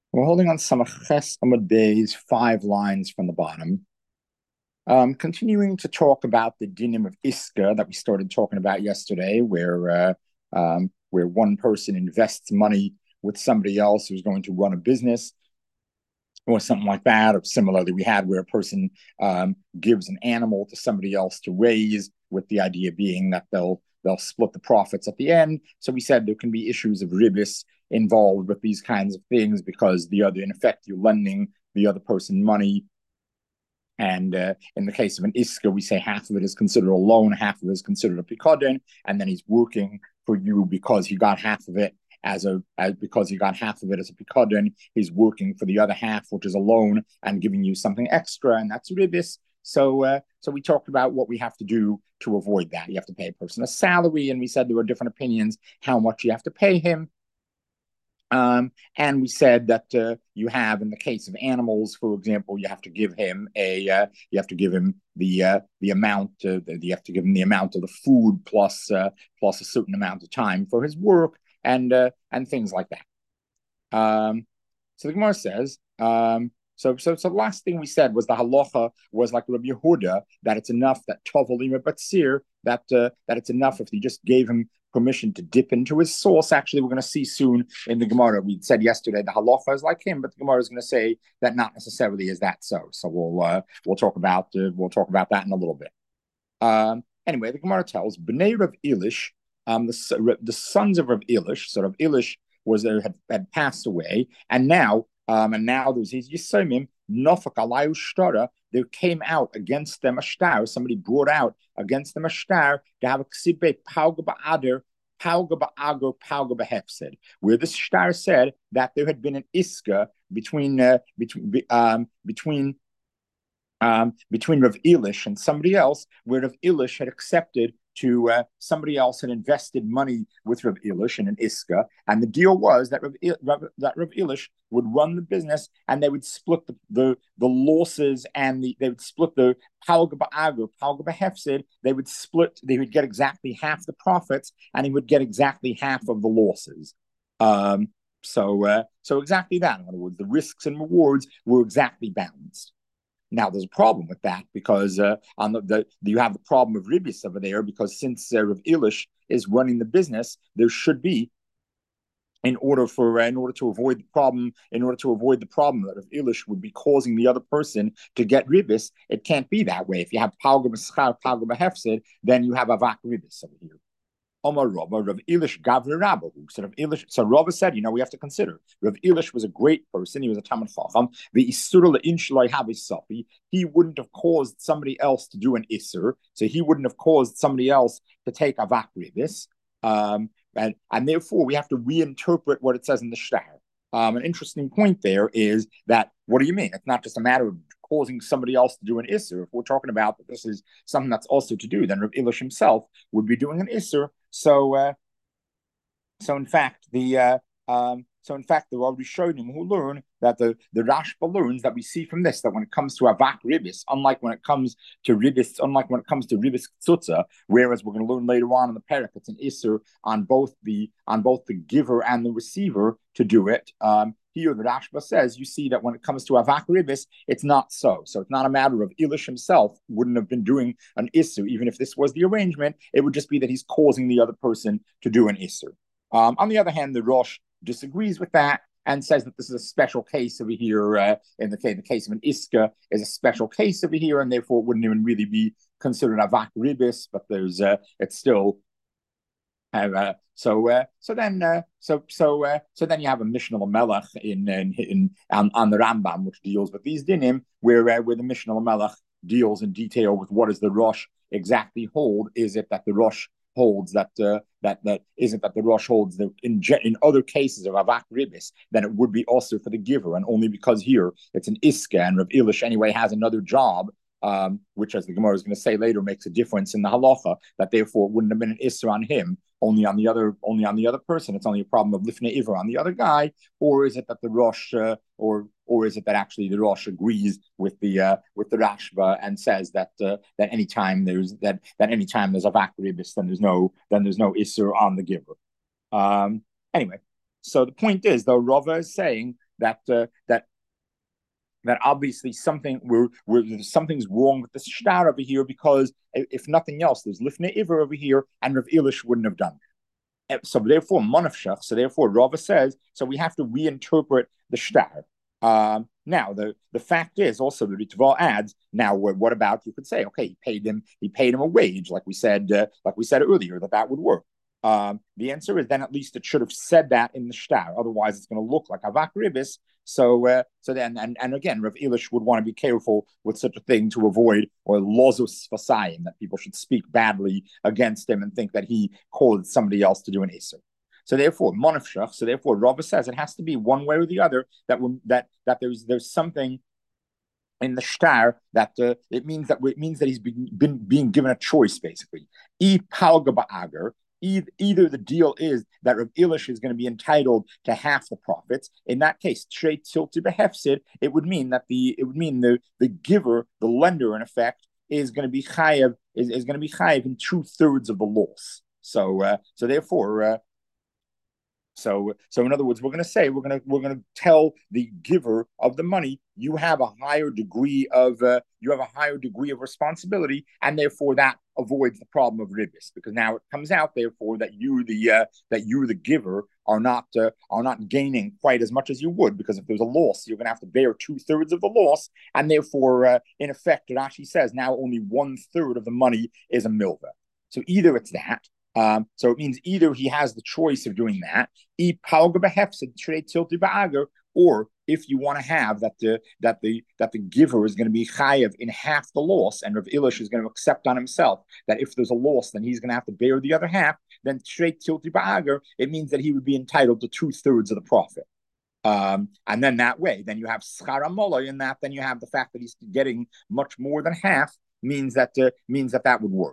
We're holding on Samach Days, 5 lines from the bottom. Continuing to talk about the dinim of Iska that we started talking about yesterday, where one person invests money with somebody else who's going to run a business or something like that. Or similarly, we had where a person gives an animal to somebody else to raise, with the idea being that they'll split the profits at the end. So we said there can be issues of ribis involved with these kinds of things because in effect, you're lending the other person money. And in the case of an iska, we say half of it is considered a loan, half of it is considered a picadon, and then he's working for you because he got half of it because he got half of it as a picadon. He's working for the other half, which is a loan, and giving you something extra, and that's ribis. So we talked about what we have to do to avoid that. You have to pay a person a salary, and we said there were different opinions how much you have to pay him. And we said that you have, in the case of animals, for example, you have to give him the amount. You have to give him the amount of the food plus a certain amount of time for his work and things like that. So the Gemara says. So the last thing we said was the halacha was like Rabbi Yehuda, that it's enough that tovelim batzir, that it's enough if you just gave him permission to dip into his sauce. Actually, we're going to see soon in the Gemara. We said yesterday the halacha is like him, but the Gemara is going to say that not necessarily is that so. So we'll talk about that in a little bit. Anyway, the Gemara tells Bnei Rav Elish, the sons of Rav Elish. So Rav Elish had passed away, and now there's his Yisomim, Nofak Alayu Shtara, there came out against them a shtar, somebody brought out against them a shtar to have a ksibe Pauga Ba'ader, Pauga Ba'ager, Pauga Ba'hefsed, where this shtar said that there had been an iska between Rav Elish and somebody else, where Rav Elish had accepted to somebody else had invested money with Rav Elish in an iska, and the deal was that Rav Elish would run the business, and they would split the losses, and they would split the palga ba'agur, palga ba'hefsid. They would get exactly half the profits, and he would get exactly half of the losses. So exactly that. In other words, the risks and rewards were exactly balanced. Now, there's a problem with that because you have the problem of ribis over there, because since Rav Elish is running the business, there should be, in order to avoid the problem that Rav Elish would be causing the other person to get ribis. It can't be that way. If you have palga b'schar, palga b'hefsed, then you have avak ribis over here. Omar Rava, Rav Elish Gavri Rabbahu. So Rava said, we have to consider. Rav Elish was a great person. He was a Talmid Chacham. The Isur le'in shloi havi safi. He wouldn't have caused somebody else to do an Isur. So he wouldn't have caused somebody else to take avak ribis. And therefore, we have to reinterpret what it says in the shtar. An interesting point there is that, what do you mean? It's not just a matter of causing somebody else to do an Isser. If we're talking about that this is something that's also to do, then Rav Elish himself would be doing an Isser. So in fact, the already showed him who learn that the Rashba learns that we see from this, that when it comes to avak ribis, unlike when it comes to ribis tzutza, whereas we're going to learn later on in the parak, it's an isser on both the giver and the receiver to do it. Here, the Rashba says, you see that when it comes to avak ribis, it's not so. So it's not a matter of Elish himself wouldn't have been doing an isser, even if this was the arrangement. It would just be that he's causing the other person to do an isser. On the other hand, the Rosh disagrees with that and says that this is a special case over here. In the case of an iska is a special case over here, and therefore it wouldn't even really be considered avak ribis. But it's still. So then you have a Mishnah Lamelech on the Rambam, which deals with these dinim, where the Mishnah Lamelech deals in detail with what does the Rosh exactly hold. Is it that the Rosh holds that isn't that the Rosh holds that in other cases of avak ribis, then it would be also for the giver, and only because here it's an iska and Rav Elish anyway has another job, which, as the Gemara is going to say later, makes a difference in the halacha, that therefore it wouldn't have been an isser on him, only on the other person. It's only a problem of lifnei iver on the other guy, or is it that the Rosh, or is it that actually the Rosh agrees with the Rashba and says that anytime there's avak ribis, then there's no isser on the giver. Anyway, so the point is, though, Rava is saying that obviously something's wrong with the shtar over here, because if nothing else, there's lifnei iver over here, and Rav Elish wouldn't have done it. So therefore, manavshach. So therefore, Rava says, so we have to reinterpret the shtar. Now the fact is also the Ritva adds. Now, what about, you could say, okay, he paid him a wage, like we said earlier, that would work. The answer is, then at least it should have said that in the shtar. Otherwise, it's going to look like avak ribis. So then, and again, Rav Elish would want to be careful with such a thing to avoid, or lozus fasayim, that people should speak badly against him and think that he called somebody else to do an iser. So therefore, monafshach. So therefore, Rava says it has to be one way or the other, that there's something in the shtar that it means that he's being given a choice, basically. E palga ba'ager. Either the deal is that Rav Elish is going to be entitled to half the profits. In that case, trade tilted behefsid, it would mean the giver, the lender, in effect, is going to be chayav in 2/3 of the loss. So therefore. So in other words, we're going to tell the giver of the money, you have a higher degree of responsibility, and therefore that avoids the problem of ribis, because now it comes out therefore that you the giver are not gaining quite as much as you would, because if there's a loss, you're going to have to bear 2/3 of the loss, and therefore in effect, Rashi says now only 1/3 of the money is a milva. So either it's that. So it means either he has the choice of doing that, or if you want to have that the giver is going to be chayav in half the loss, and Rav Elish is going to accept on himself that if there's a loss, then he's going to have to bear the other half, then straight tilti ba'ager, it means that he would be entitled to 2/3 of the profit. And then that way, then you have schar hamola in that, then you have the fact that he's getting much more than half, means that would work.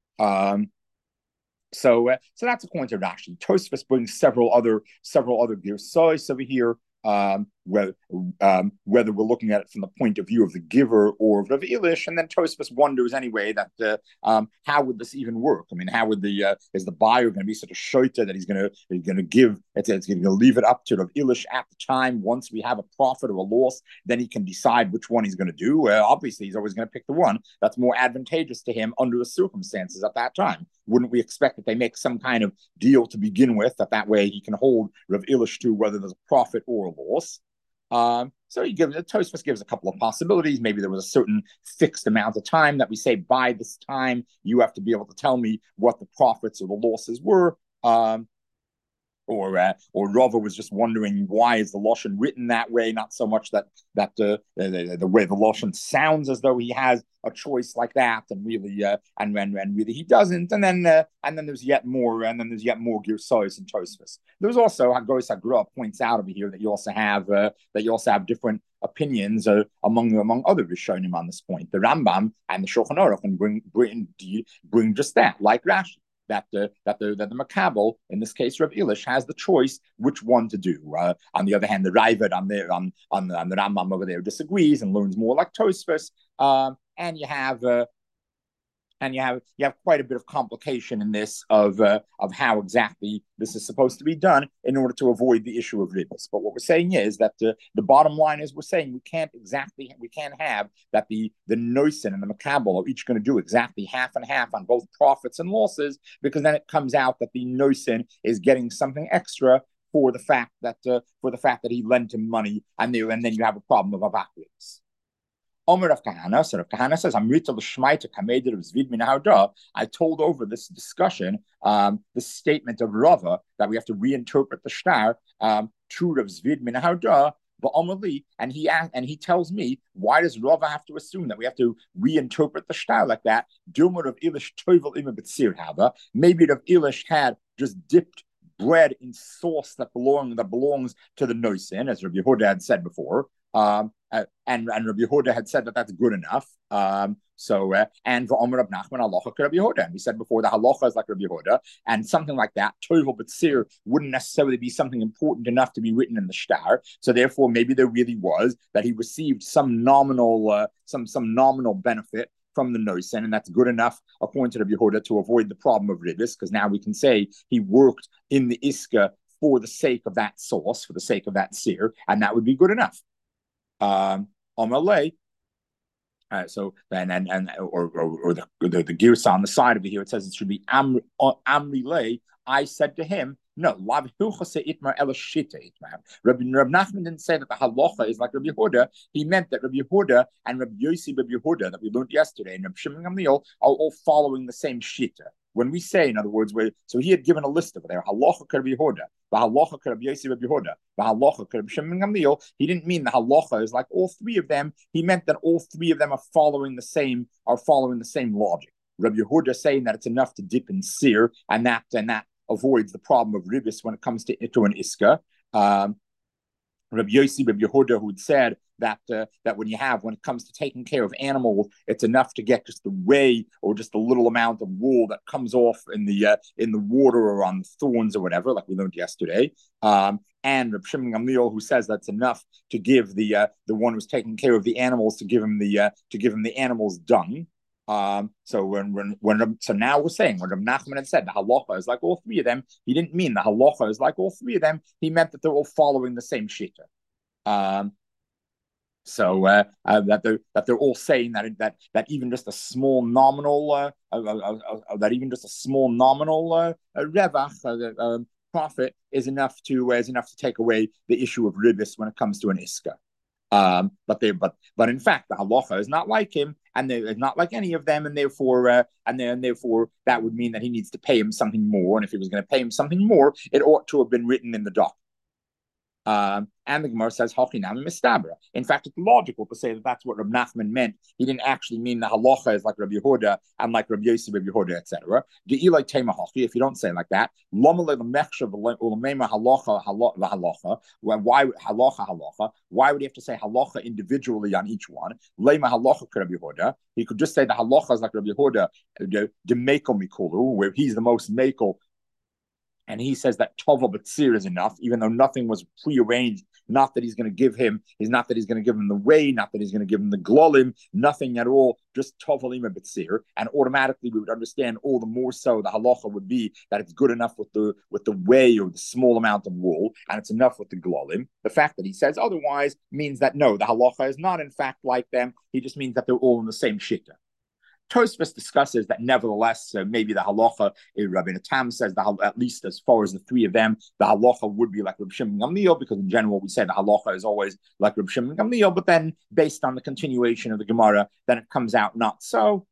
So that's according to Rashi. Tosfos brings several other girsos over here. Whether we're looking at it from the point of view of the giver or of Rav Elish, and then Tosfos wonders anyway that how would this even work? I mean, how would is the buyer going to be such a shoita that he's going to give? It's going to leave it up to Rav Elish at the time. Once we have a profit or a loss, then he can decide which one he's going to do. Obviously, he's always going to pick the one that's more advantageous to him under the circumstances at that time. Wouldn't we expect that they make some kind of deal to begin with, that way he can hold Rav Elish to whether there's a profit or a loss? So Tosfos gives a couple of possibilities. Maybe there was a certain fixed amount of time that we say, by this time you have to be able to tell me what the profits or the losses were. Or Rava was just wondering, why is the Lashon written that way? Not so much that the way the Lashon sounds as though he has a choice like that, and really really he doesn't. And then there's yet more, Girsos and Tosfos. There's also Hagos Hagra points out over here that you also have different opinions among other Rishonim on this point. The Rambam and the Shulchan Aruch bring just that, like Rashi. That the Makabel, in this case Rav Elish, has the choice which one to do. On the other hand, the Raavad on the Rambam over there disagrees and learns more like Tosfos. And you have quite a bit of complication in this of how exactly this is supposed to be done in order to avoid the issue of ribos. But what we're saying is that the bottom line is, we're saying we can't have that the Noisen and the Makabel are each going to do exactly half and half on both profits and losses, because then it comes out that the Noisen is getting something extra for the fact that he lent him money, and then you have a problem of avakris. Omer Rav Kahana, so Rav Kahana says, I told over this discussion, the statement of Rava that we have to reinterpret the shtar to Rav Zvid min ha'odah, and he tells me, why does Rava have to assume that we have to reinterpret the shtar like that? Maybe Rav Elish had just dipped bread in sauce that belongs to the noisin, as Rabbi Yehuda had said before. And Rabbi Yehuda had said that that's good enough. And v'omer Rab Nachman halacha Rabbi Yehuda, and we said before the halacha is like Rabbi Yehuda, and something like that, toivel b'tzir, wouldn't necessarily be something important enough to be written in the shtar. So therefore, maybe there really was that he received some nominal benefit from the Noisen, and that's good enough, according to Rabbi Yehuda, to avoid the problem of ribis, because now we can say he worked in the Iska for the sake of that sauce, for the sake of that sear, and that would be good enough. Amalei. So and or the girsa on the side of it here, it says it should be Amri lay. I said to him, no, Rabbi Nachman didn't say that the halacha is like Rabbi Yehuda. He meant that Rabbi Yehuda and Rabbi Yossi Rabbi Yehuda that we learned yesterday and Rabbi Shimon Gamliel are all following the same shita. When we say, in other words, so he had given a list of there, halacha Rabbi Yehuda, halacha Rabbi Yossi Rabbi Yehuda, halacha Rabbi Shimon Gamliel. He didn't mean the halacha is like all three of them. He meant that all three of them are following the same logic. Rabbi Yehuda saying that it's enough to dip in sear, and that avoids the problem of ribis when it comes to an iska. Rabbi Yossi, Rabbi Yehuda, who had said that when it comes to taking care of animals, it's enough to get just the whey or just a little amount of wool that comes off in the water or on the thorns or whatever, like we learned yesterday. And Rabbi Shimon Gamliel, who says that's enough to give the one who's taking care of the animals to give him the animal's dung. So now we're saying when Rav Nachman had said the halacha is like all three of them, he didn't mean the halacha is like all three of them. He meant that they're all following the same shita. That they're all saying that even just a small nominal revach profit is enough to take away the issue of ribis when it comes to an iska. But in fact, the halacha is not like him, and they're not like any of them, and therefore that would mean that he needs to pay him something more. And if he was going to pay him something more, it ought to have been written in the doc. And the Gemara says, in fact, it's logical to say that that's what Reb Nachman meant. He didn't actually mean the halacha is like Rabbi Yehuda and like Rabbi Yossi, Rabbi Yehuda, etc. If you don't say it like that, why would he have to say halacha individually on each one? He could just say the halacha is like Rabbi Yehuda, where he's the most mekel. And he says that tova b'tzir is enough, even though nothing was prearranged. Not that he's going to give him the whey, not that he's going to give him the glolim, nothing at all, just tova lima b'tzir. And automatically we would understand all the more so the halacha would be that it's good enough with the whey or the small amount of wool, and it's enough with the glolim. The fact that he says otherwise means that no, the halacha is not in fact like them. He just means that they're all in the same shita. Tosfos discusses that nevertheless, maybe the halacha, Rabbi Natam says that at least as far as the three of them, the halacha would be like Rabbi Shimon Gamliel, because in general we say the halacha is always like Rabbi Shimon Gamliel, but then based on the continuation of the Gemara, then it comes out not so.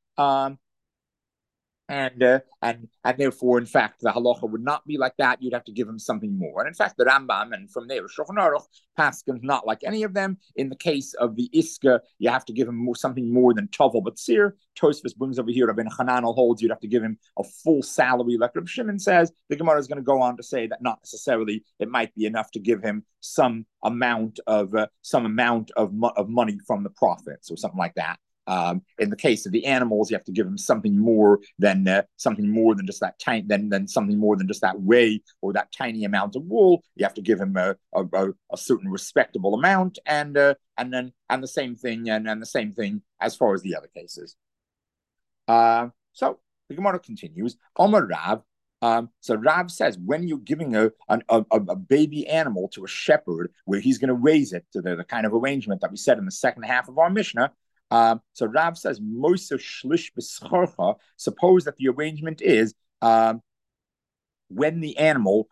And therefore, in fact, the halacha would not be like that. You'd have to give him something more. And in fact, the Rambam and from there, Shulchan Aruch paskins not like any of them. In the case of the iska, you have to give him something more than tovel b'tzir. Tosfos brings over here, Rabbi Hananel holds you'd have to give him a full salary, like Rabbi Shimon says. The Gemara is going to go on to say that not necessarily it might be enough to give him some amount of money from the profits or something like that. In the case of the animals, you have to give them something more than just that tiny, than something more than just that whey or that tiny amount of wool. You have to give him a certain respectable amount, and the same thing as far as the other cases. So the Gemara continues. Omar Rav. So Rav says when you're giving a baby animal to a shepherd where he's going to raise it, to the kind of arrangement that we said in the second half of our Mishnah. So Rav says, Moisa shlish b'scharcha, suppose that the arrangement is when the animal,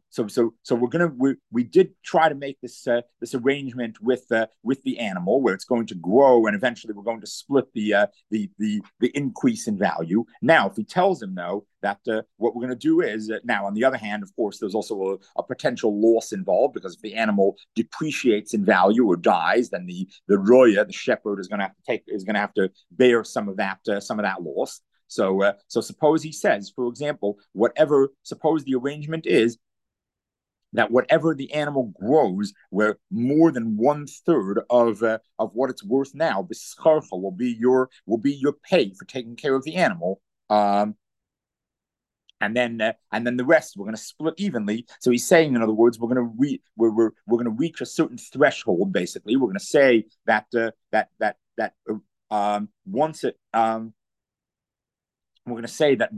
we did try to make this arrangement with the animal where it's going to grow and eventually we're going to split the increase in value. Now, if he tells him though that what we're going to do is now, on the other hand, of course, there's also a potential loss involved, because if the animal depreciates in value or dies, then the roya, the shepherd, is going to have to bear some of that loss. So suppose he says, for example, suppose the arrangement is that whatever the animal grows, where more than 1/3 of what it's worth now, b'scharcha, will be your pay for taking care of the animal. And then the rest we're going to split evenly. So he's saying, in other words, we're going to reach a certain threshold. Basically, we're going to say that once it we're going to say that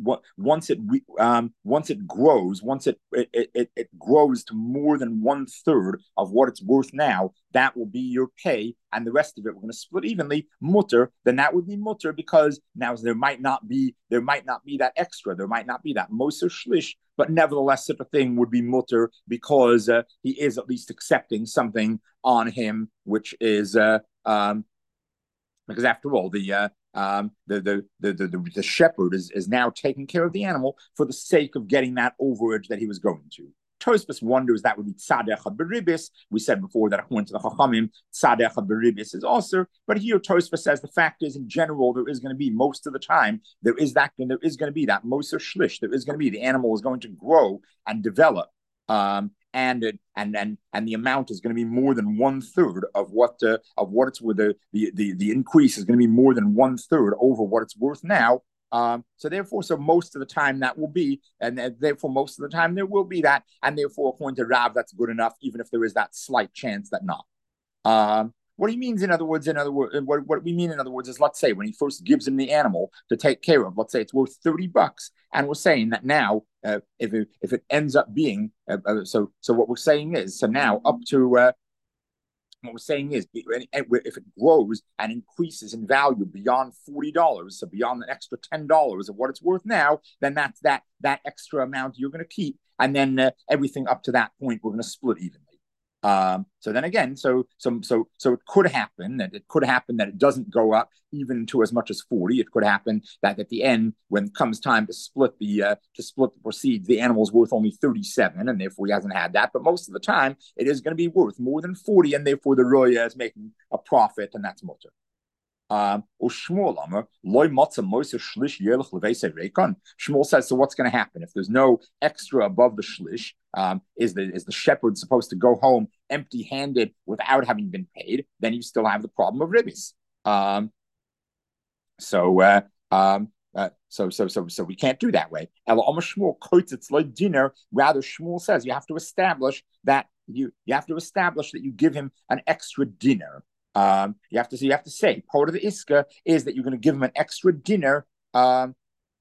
once it grows, it grows to more than 1/3 of what it's worth now, that will be your pay, and the rest of it we're going to split evenly. Mutter, then that would be mutter, because now there might not be that extra, there might not be that moser shlish, but nevertheless such a thing would be mutter, because he is at least accepting something on him, which is because after all, the shepherd is now taking care of the animal for the sake of getting that overage that he was going to. Tosfos wonders that would be tzadecha beribis. We said before that according to the Chachamim, tzadecha beribis is also. But here Tosfos says the fact is, in general, there is going to be, most of the time, there is going to be that moser shlish. There is going to be, the animal is going to grow and develop. And the amount is going to be more than 1/3 of what it's worth. The increase is going to be more than 1/3 over what it's worth now. So most of the time that will be, and therefore most of the time there will be that, and therefore according to Rav, that's good enough, even if there is that slight chance that not. What he means, in other words, what we mean, in other words, is, let's say when he first gives him the animal to take care of, let's say it's worth $30, and we're saying that now, if it ends up being, so what we're saying is, so now up to what we're saying is, if it grows and increases in value beyond $40, so beyond the extra $10 of what it's worth now, then that's that extra amount you're going to keep, and then everything up to that point we're going to split evenly. So then again, so it could happen that it doesn't go up even to as much as 40. It could happen that at the end, when it comes time to split the proceeds, the animal's worth only 37, and therefore he hasn't had that. But most of the time, it is going to be worth more than 40, and therefore the roya is making a profit, and that's mutter. Shmuel says, so what's going to happen if there's no extra above the shlish? Is the shepherd supposed to go home empty-handed without having been paid? Then you still have the problem of ribis. So we can't do that way. Rather, Shmuel says you have to establish that you give him an extra dinner. You have to say part of the iska is that you're going to give him an extra dinner, and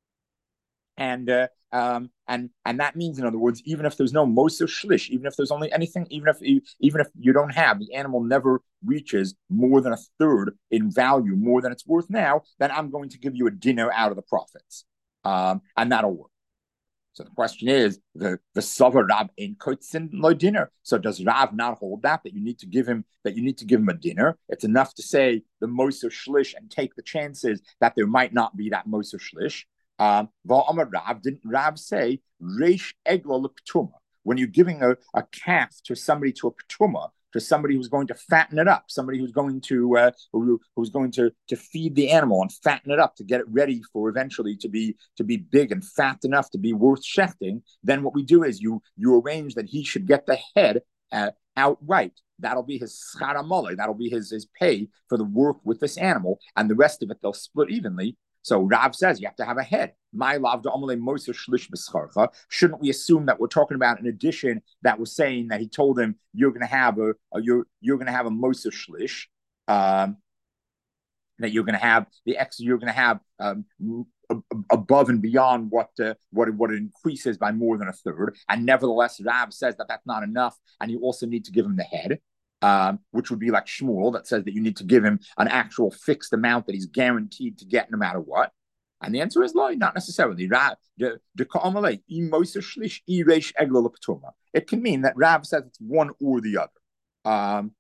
that means, in other words, even if there's no moser shlish, even if there's only anything, even if you don't have, the animal never reaches more than 1/3 in value, more than it's worth now, then I'm going to give you a dinner out of the profits, and that'll work. So the question is, the Sava Rav in Kotzin lo dinner. So does Rav not hold that you need to give him a dinner? It's enough to say the moser shlish and take the chances that there might not be that moser shlish. Rav, didn't Rav say reish egla leptuma? When you're giving a calf to somebody, to a ptuma, to somebody who's going to fatten it up, somebody who's going to feed the animal and fatten it up to get it ready for eventually to be big and fat enough to be worth shechting, then what we do is you arrange that he should get the head outright. That'll be his schar hamoleh, that'll be his pay for the work with this animal, and the rest of it they'll split evenly. So Rav says you have to have a head. Shouldn't we assume that we're talking about an addition that was saying that he told him you're going to have a moser shlish, that you're going to have the extra, you're going to have above and beyond what it increases by more than 1/3, and nevertheless Rav says that that's not enough, and you also need to give him the head. Which would be like Shmuel, that says that you need to give him an actual fixed amount that he's guaranteed to get no matter what. And the answer is not necessarily. It can mean that Rav says it's one or the other.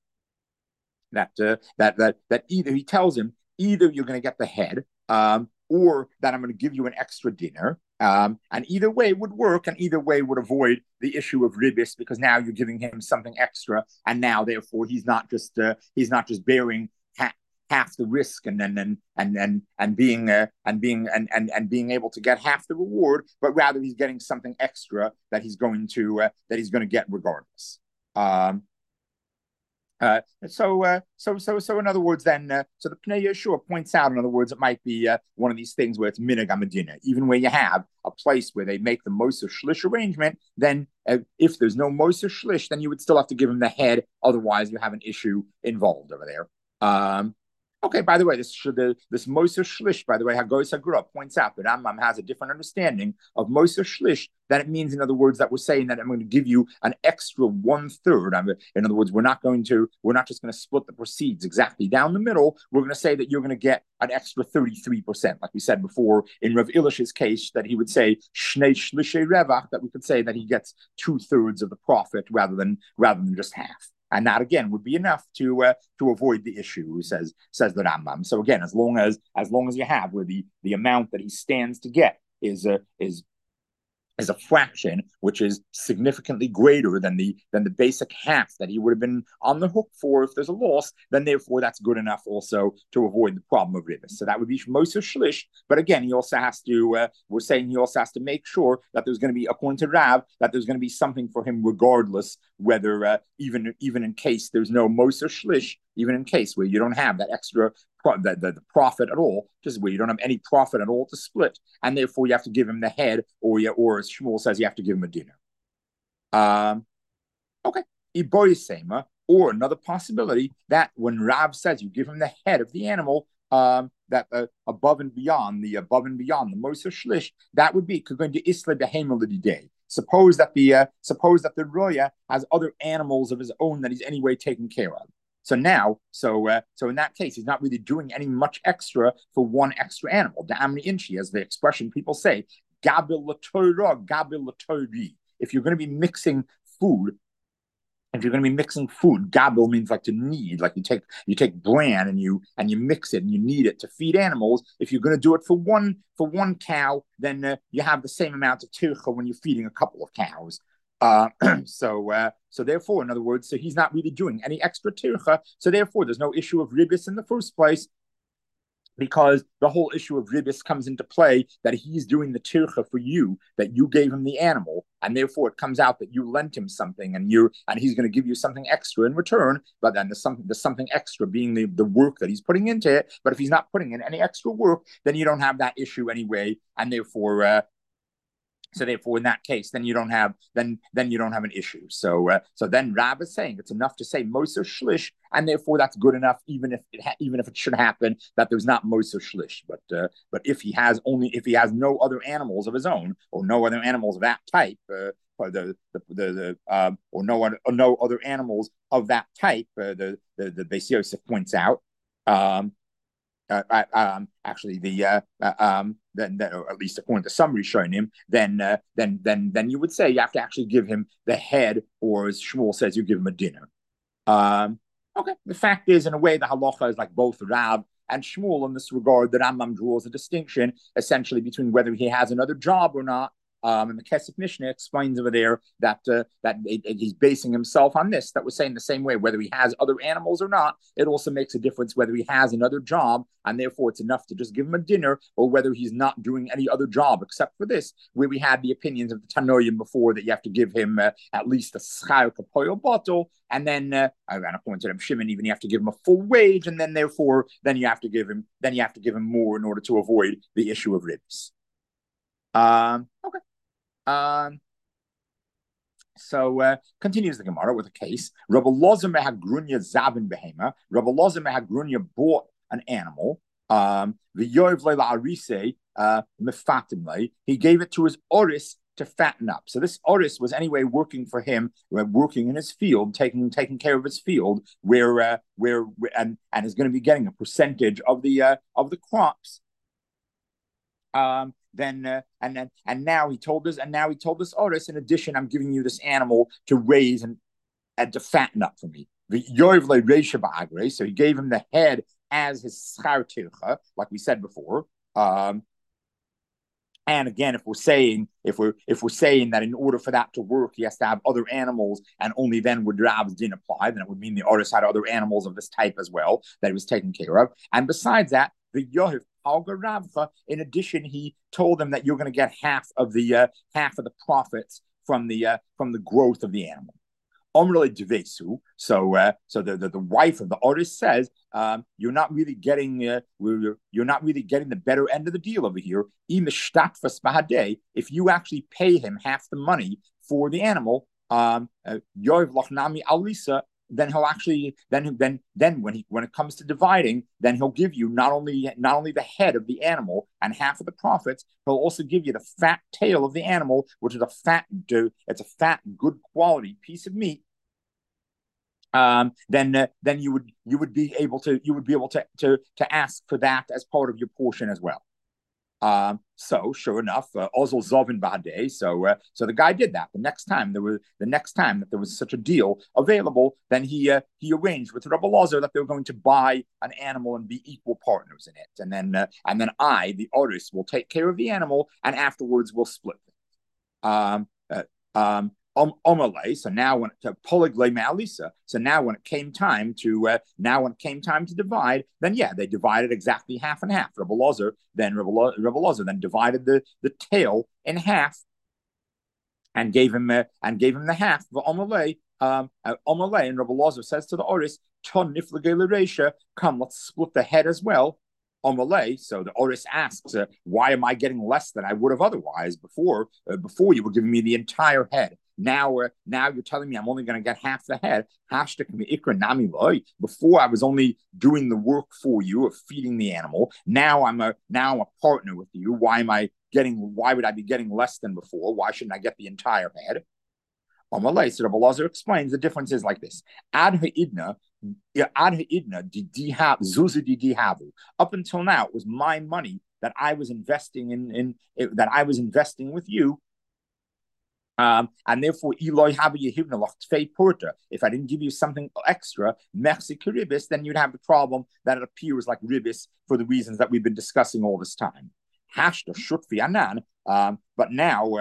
That either he tells him either you're going to get the head, or that I'm going to give you an extra dinner. And either way would work, and either way would avoid the issue of ribis, because now you're giving him something extra, and now therefore he's not just bearing half the risk and being able to get half the reward, but rather he's getting something extra that he's going to get regardless. So in other words, then, so the Pnei Yehoshua points out, in other words, it might be one of these things where it's minhag hamadina, even where you have a place where they make the moser shlish arrangement. Then, if there's no moser shlish, then you would still have to give him the head. Otherwise, you have an issue involved over there. Okay, by the way, this Moser Shlish, by the way, Hagoy Sagura points out that Rambam has a different understanding of Moser Shlish than it means, in other words, that we're saying that I'm going to give you an extra 1/3. In other words, we're not just going to split the proceeds exactly down the middle. We're going to say that you're going to get an extra 33%, like we said before in Rav Ilish's case, that he would say Shnei Shlishay Revach, that we could say that he gets 2/3 of the profit rather than just half. And that again would be enough to avoid the issue, says the Rambam. So again, as long as you have where the amount that he stands to get is a fraction which is significantly greater than the basic half that he would have been on the hook for if there's a loss, then therefore that's good enough also to avoid the problem of ribis. So that would be Moser Shlish. But again, he also has to, we're saying he also has to make sure that there's going to be, according to Rav, that there's going to be something for him regardless, whether even in case there's no Moser Shlish, even in case where you don't have that extra the profit at all, just where you don't have any profit at all to split, and therefore you have to give him the head, or as Shmuel says, you have to give him a dinner. Okay, Iboyisema, or another possibility that when Rav says you give him the head of the animal, that above and beyond the Moser Shlish, that would be going to Isla Behema Day. Suppose that the Roya has other animals of his own that he's anyway taking care of. So in that case, he's not really doing any much extra for one extra animal. Da'amni inchi, as the expression people say, gabil l'toira, gabil l'tori. If you're going to be mixing food, gabil means like to knead, like you take bran and you mix it and you knead it to feed animals. If you're going to do it for one cow, then you have the same amount of tircha when you're feeding a couple of cows. So therefore, in other words, so he's not really doing any extra tircha. So therefore, there's no issue of ribis in the first place, because the whole issue of ribis comes into play that he's doing the tircha for you, that you gave him the animal, and therefore it comes out that you lent him something, and he's going to give you something extra in return. But then the something extra being the work that he's putting into it. But if he's not putting in any extra work, then you don't have that issue anyway, and therefore. So therefore, in that case, then you don't have an issue. So then Rab is saying it's enough to say Moser Shlish, and therefore that's good enough, even if it should happen that there's not Moser Shlish. But if he has no other animals of his own, or no other animals of that type, or no other animals of that type, the Beis Yosef points out. Actually, then or at least according to summary showing him, then you would say you have to actually give him the head, or as Shmuel says, you give him a dinner. Okay, the fact is, in a way, the halacha is like both Rav and Shmuel in this regard. The Rambam draws a distinction essentially between whether he has another job or not. And the Kesef Mishnah explains over there that he's basing himself on this. That was saying the same way, whether he has other animals or not, it also makes a difference whether he has another job, and therefore it's enough to just give him a dinner, or whether he's not doing any other job except for this, where we had the opinions of the Tanoim before that you have to give him at least a schar kapoil bottle, and then according to them Shimon, even you have to give him a full wage, and then therefore you have to give him more in order to avoid the issue of ribs. Okay. So continues the Gemara with a case. Rabbi Lozer mehagrunya zavin behema. Rabbi Lozer mehagrunya bought an animal. The yoyv leila arise mefatimle. He gave it to his oris to fatten up. So this oris was anyway working for him, working in his field, taking care of his field, where and is going to be getting a percentage of the crops. And now he told this oris, in addition, I'm giving you this animal to raise and to fatten up for me. So he gave him the head as his schar tircha, like we said before. And again, if we're saying that in order for that to work, he has to have other animals, and only then would Rav's din apply, then it would mean the oris had other animals of this type as well that he was taking care of. And besides that, the Yohiv in addition, he told them that you're going to get half of the profits from the growth of the animal. So the wife of the artist says, you're not really getting the better end of the deal over here. If you actually pay him half the money for the animal, then he'll actually then when it comes to dividing, then he'll give you not only the head of the animal and half of the profits, he'll also give you the fat tail of the animal, which is it's a fat, good quality piece of meat. Then you would be able to ask for that as part of your portion as well. So sure enough, Ozel Zovin Bade. So the guy did that. The next time that there was such a deal available, then he arranged with Rabbi Lazar that they were going to buy an animal and be equal partners in it, and then I, the artist, will take care of the animal, and afterwards we'll split it. So now when it came time to divide, then yeah, they divided exactly half and half. Rabbi Lazar then divided the tail in half and gave him the half of Omalei. And Rabbi Lazar says to the Oris, "Ton niflagei, come, let's split the head as well." Omalei. So the Oris asks, "Why am I getting less than I would have otherwise before? Before you were giving me the entire head. Now you're telling me I'm only going to get half the head. Before I was only doing the work for you of feeding the animal. Now I'm a partner with you. Why would I be getting less than before? Why shouldn't I get the entire head?" Amalei, so Rabbi Lazar explains the difference is like this. Ad ha'idna didihavu. Up until now, it was my money that I was investing investing with you. And therefore, if I didn't give you something extra, ribis, then you'd have the problem that it appears like ribis for the reasons that we've been discussing all this time. But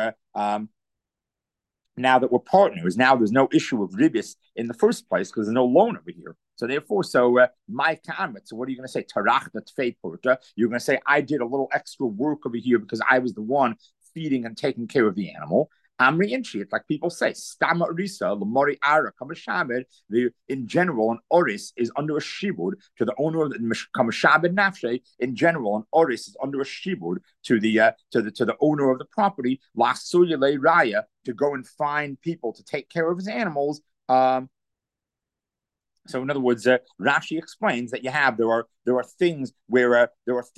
now that we're partners, now there's no issue of ribis in the first place because there's no loan over here. So therefore, my ka'amet. So what are you going to say? Tarachta tfei porta. You're going to say I did a little extra work over here because I was the one feeding and taking care of the animal. Amri Inchi, it's like people say, Stama Orisa, Lamori Ara, Kamashabed. In general, an Oris is under a shibud to the owner of the Kamashabed Nafshe. In general, an Oris is under a shibud to the owner of the property, La Suyale Raya, to go and find people to take care of his animals. So in other words, Rashi explains that there are things where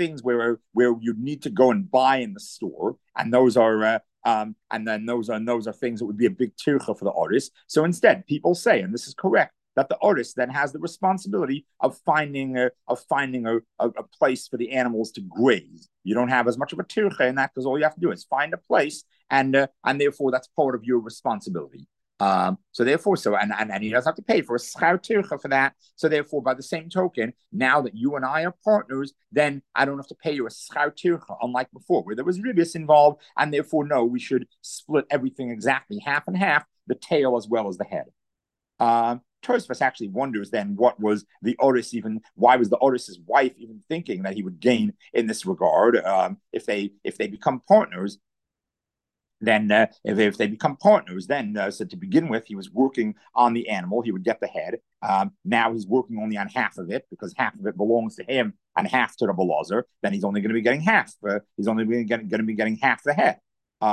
you need to go and buy in the store, and those are and then those are things that would be a big tircha for the artist. So instead, people say, and this is correct, that the artist then has the responsibility of finding a place for the animals to graze. You don't have as much of a tircha in that because all you have to do is find a place, and therefore that's part of your responsibility. So therefore, and he doesn't have to pay for a schar tircha for that. So therefore, by the same token, now that you and I are partners, then I don't have to pay you a schar tircha, unlike before, where there was ribis involved, and therefore, no, we should split everything exactly half and half, the tail as well as the head. Tosfos actually wonders then why was the Oris's wife even thinking that he would gain in this regard if they become partners. Then if they become partners, then so to begin with, he was working on the animal. He would get the head. Now he's working only on half of it because half of it belongs to him and half to the Belazar. Then he's only going to be getting half. He's only going to be getting half the head.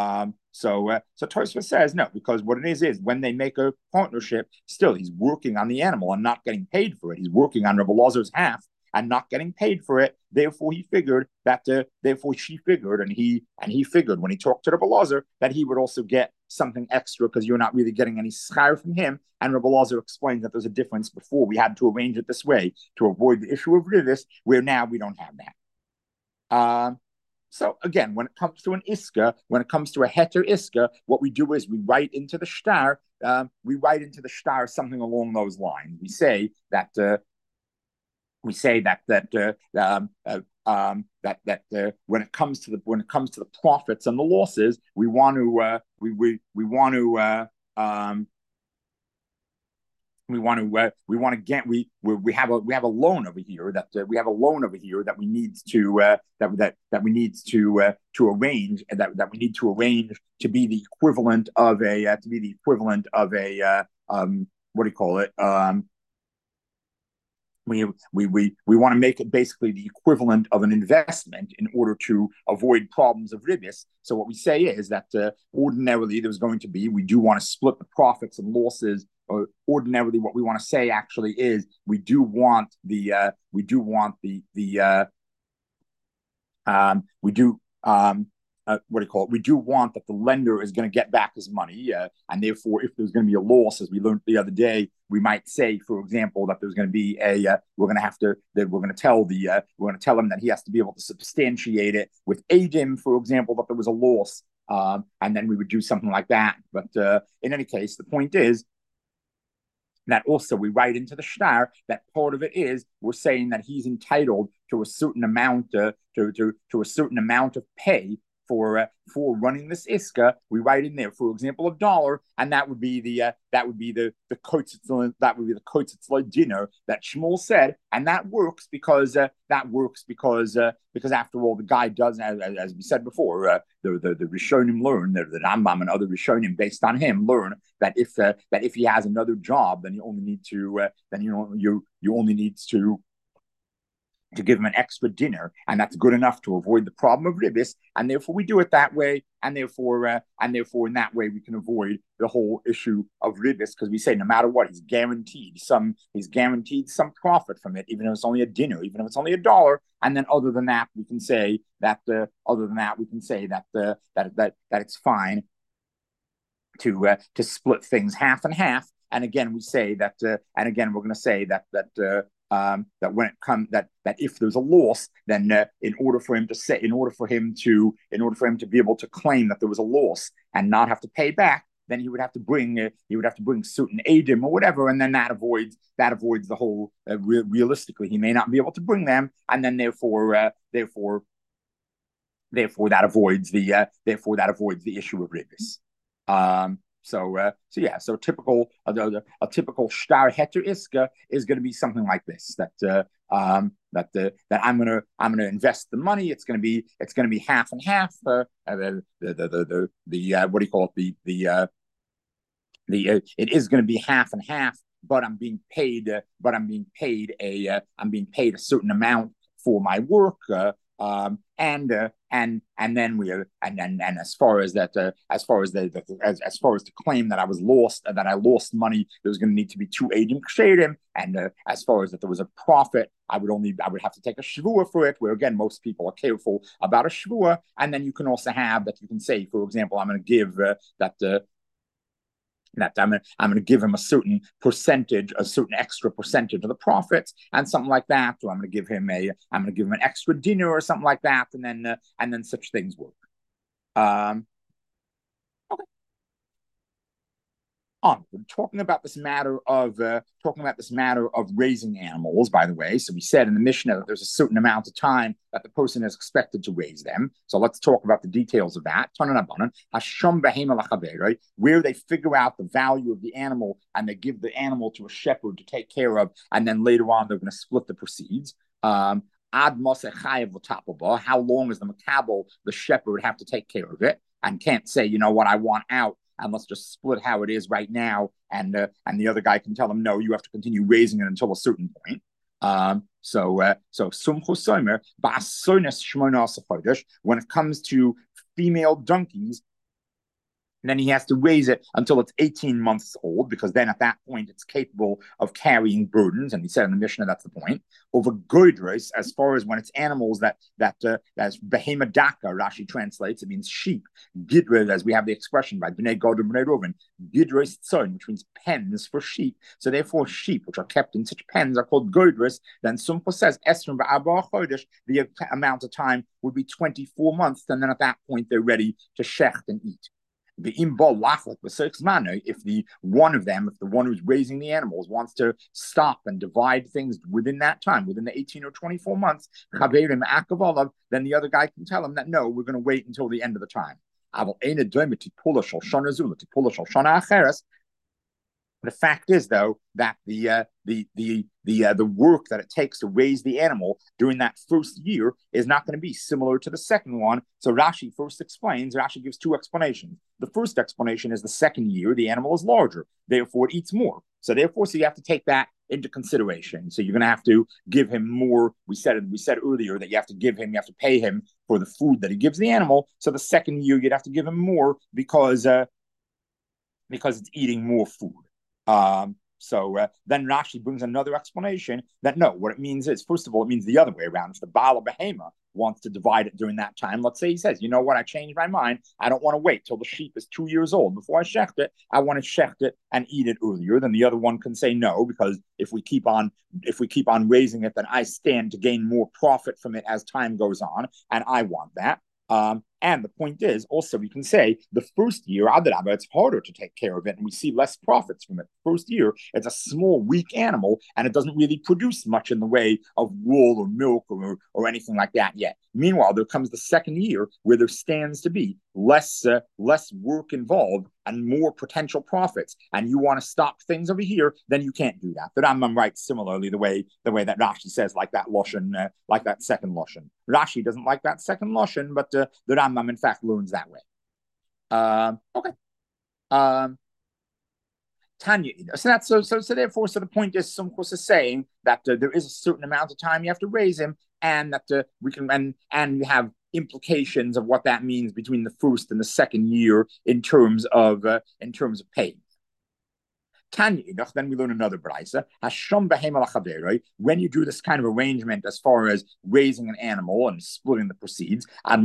So Tosfos says no, because what it is when they make a partnership, still he's working on the animal and not getting paid for it. He's working on Rabbi Lazar's half and not getting paid for it. Therefore, he figured that. Therefore, she figured, and he figured when he talked to Rabbi Lazar that he would also get something extra because you're not really getting any schar from him. And Rabbi Lazar explains that there's a difference. Before we had to arrange it this way to avoid the issue of rivus, where now we don't have that. So again, when it comes to an iska, when it comes to a heter iska, what we do is we write into the shtar. Something along those lines. We say that. When it comes to the profits and the losses, we want to we have a loan over here that we need to arrange to be the equivalent of a what do you call it? We want to make it basically the equivalent of an investment in order to avoid problems of ribis. So what we say is that ordinarily we do want to split the profits and losses ordinarily what we want to say actually is we do want we do what do you call it? We do want that the lender is going to get back his money, and therefore, if there's going to be a loss, as we learned the other day, we might say, for example, that there's going to be we're going to have to that we're going to tell him that he has to be able to substantiate it with ADIM, for example, that there was a loss, and then we would do something like that. But in any case, the point is that also we write into the shtar that part of it is we're saying that he's entitled to a certain amount to a certain amount of pay for running this iska. We write in there, for example, $1, and that would be the kotzitzel dinner that Shmuel said, and that works because after all, the guy does, as we said before, the Rishonim learn, the Rambam and other Rishonim based on him learn that if he has another job, then you only need to give him an extra dinner, and that's good enough to avoid the problem of ribis, and therefore we do it that way, and therefore in that way we can avoid the whole issue of ribis, because we say no matter what, he's guaranteed some profit from it, even if it's only a dinner, even if it's only $1, and then other than that we can say that it's fine to split things half and half, and again we say that, and again we're going to say that when it comes that if there's a loss, then in order for him to be able to claim that there was a loss and not have to pay back, then he would have to bring certain adim or whatever, and then that avoids the whole. Realistically, he may not be able to bring them, and then therefore that avoids the issue of ribis. So typical a typical shtar heter iska is going to be something like this, that I'm gonna invest the money. It's gonna be half and half. What do you call it? It is going to be half and half, but I'm being paid a certain amount for my work. And then as far as to claim that I lost money, there's going to need to be 2 adim kshedim, and as far as that there was a profit, I would have to take a shvua for it, where again most people are careful about a shvua, and then you can also have that you can say, for example, I'm going to give that I'm going to give him a certain extra percentage of the profits, and something like that, or I'm going to give him an extra dinner or something like that, and then such things work. Okay. Talking about this matter of raising animals, by the way. So we said in the Mishnah that there's a certain amount of time that the person is expected to raise them. So let's talk about the details of that. Where they figure out the value of the animal and they give the animal to a shepherd to take care of, and then later on they're going to split the proceeds. How long is the makabel, the shepherd, have to take care of it, and can't say, you know what, I want out, and let's just split how it is right now, and the other guy can tell him, no, you have to continue raising it until a certain point. So when it comes to female donkeys, then he has to raise it until it's 18 months old, because then at that point it's capable of carrying burdens. And he said in the Mishnah that's the point. Over goydres, as far as when it's animals as behemadaka, Rashi translates, it means sheep. Gidres, as we have the expression by Bnei Gad and Bnei Reuven, gidres tzon, which means pens for sheep. So therefore, sheep which are kept in such pens are called goydres. Then Sumcho says esrim ba'arba chodesh, the amount of time would be 24 months, and then at that point they're ready to shecht and eat. If the one who's raising the animals wants to stop and divide things within that time, within the 18 or 24 months, then the other guy can tell him that no, we're going to wait until the end of the time. The fact is, though, that the work that it takes to raise the animal during that first year is not going to be similar to the second one. So Rashi gives 2 explanations. The first explanation is the second year the animal is larger, therefore it eats more. So you have to take that into consideration. So you're going to have to give him more. We said earlier that you have to pay him for the food that he gives the animal. So the second year you'd have to give him more because it's eating more food. Then Rashi brings another explanation that no, what it means is, first of all, it means the other way around. If the Baal Behema wants to divide it during that time, let's say he says, you know what, I changed my mind. I don't want to wait till the sheep is 2 years old before I shecht it. I want to shecht it and eat it earlier. Then the other one can say no, because if we keep on raising it, then I stand to gain more profit from it as time goes on, and I want that. And the point is, also, we can say the first year, Adrabah, it's harder to take care of it, and we see less profits from it. First year, it's a small, weak animal, and it doesn't really produce much in the way of wool or milk or anything like that yet. Meanwhile, there comes the second year where there stands to be less work involved and more potential profits. And you want to stop things over here, then you can't do that. The Rambam writes similarly the way that Rashi says, like that lashon, like that second lashon. Rashi doesn't like that second lashon, but the Rambam in fact learns that way. Okay. Tanya. So therefore, the point is, Sumchus is saying that there is a certain amount of time you have to raise him, and that we can and you have implications of what that means between the first and the second year in terms of pay. Tanya, then we learn another brisa. When you do this kind of arrangement as far as raising an animal and splitting the proceeds, up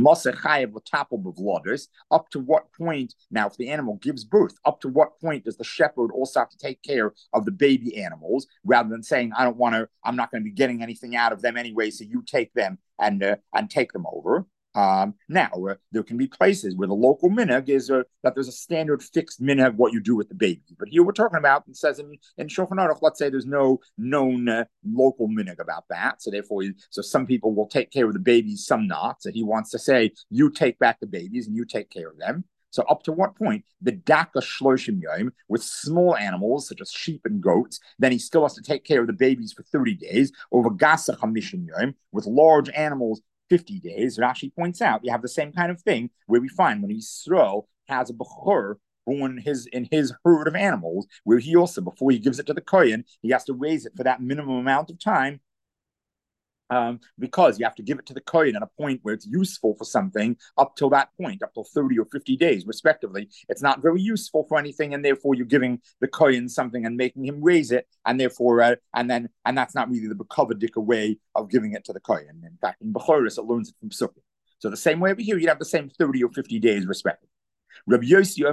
to what point, now if the animal gives birth, up to what point does the shepherd also have to take care of the baby animals, rather than saying, I'm not going to be getting anything out of them anyway, so you take them and take them over. There can be places where the local minhag is that there's a standard fixed minhag what you do with the baby. But here we're talking about, it says in Shulchan Aruch, let's say there's no known local minhag about that. So therefore, some people will take care of the babies, some not. So he wants to say, you take back the babies and you take care of them. So up to what point? The daka shloshim yom, with small animals such as sheep and goats, then he still has to take care of the babies for 30 days. Over gasa chamishim yom, with large animals, 50 days. Rashi points out you have the same kind of thing where we find when Yisrael has a bechor born in his herd of animals, where he also, before he gives it to the kohen, he has to raise it for that minimum amount of time. Because you have to give it to the kohen at a point where it's useful for something up till that point, up till 30 or 50 days, respectively. It's not very useful for anything, and therefore you're giving the kohen something and making him raise it, and therefore, and that's not really the Bekavadika way of giving it to the kohen. In fact, in Bechoros, it learns it from Sukkot. So the same way over here, you'd have the same 30 or 50 days, respectively. Rabbi Yossi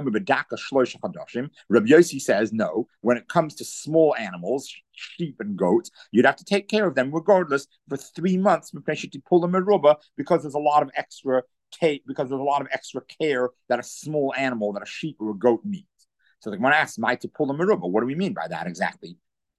says, no, when it comes to small animals, sheep and goats, you'd have to take care of them regardless for 3 months because there's a lot of extra care that a small animal, that a sheep or a goat needs. So the Gemara asks, what do we mean by that exactly?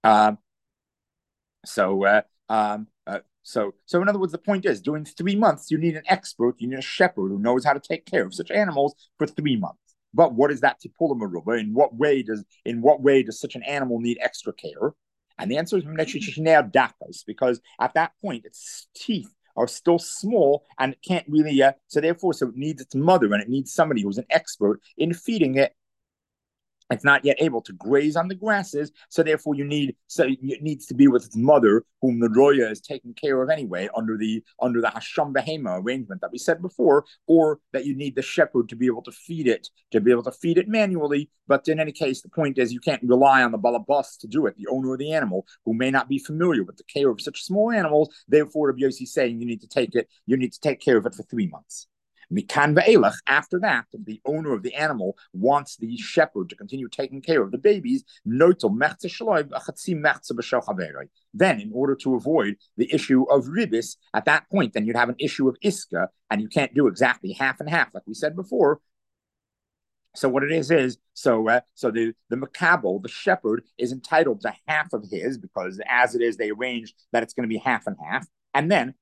So in other words, the point is, during 3 months, you need an expert, you need a shepherd who knows how to take care of such animals for 3 months. But what is that tipula meruba? In what way does such an animal need extra care? And the answer is because at that point, its teeth are still small and it can't really. So it needs its mother, and it needs somebody who's an expert in feeding it. It's not yet able to graze on the grasses, so therefore it needs to be with its mother, whom the roya is taking care of anyway, under the hasham behema arrangement that we said before, or that you need the shepherd to be able to feed it manually. But in any case, the point is you can't rely on the balabas to do it, the owner of the animal, who may not be familiar with the care of such small animals. Therefore, Rabbi Yossi is saying you need to take care of it for 3 months. After that, if the owner of the animal wants the shepherd to continue taking care of the babies, then in order to avoid the issue of ribis, at that point, then you'd have an issue of iska, and you can't do exactly half and half, like we said before. So what it is the makabel, the shepherd, is entitled to half of his, because as it is, they arranged that it's going to be half and half. And then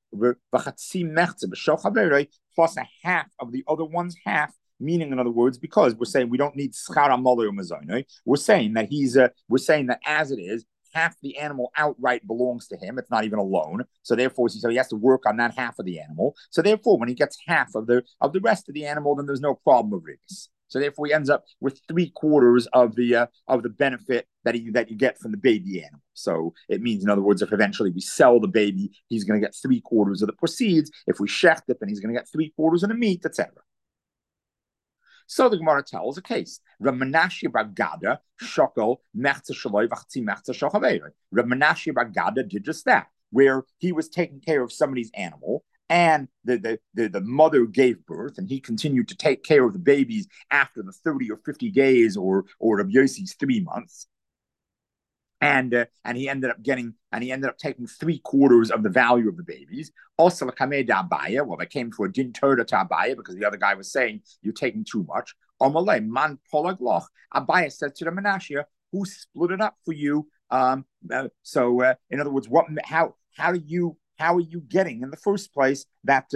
plus a half of the other one's half, meaning, in other words, because we're saying we don't need schar amalei or mazonai, we're saying that as it is, half the animal outright belongs to him. It's not even a loan. So therefore, he has to work on that half of the animal. So therefore, when he gets half of the rest of the animal, then there's no problem of ribis. So therefore, he ends up with 3/4 of the benefit that you get from the baby animal. So it means, in other words, if eventually we sell the baby, he's going to get 3/4 of the proceeds. If we shecht it, then he's going to get 3/4 of the meat, etc. So the Gemara tells a case. Reb Menashe bar Gada shokel mechza shaloi v'chatzi mechza shel chaveiro. Reb Menashe bar Gada did just that, where he was taking care of somebody's animal, and the mother gave birth, and he continued to take care of the babies after the 30 or 50 days, or Rabbi Yossi's 3 months. And he ended up taking 3/4 of the value of the babies. Also, Abaya, well, they came to a din Torah to Abaya because the other guy was saying you're taking too much. Omalei man polagloch. Abaya said to the Menashe, who split it up for you? So, in other words, how are you getting in the first place that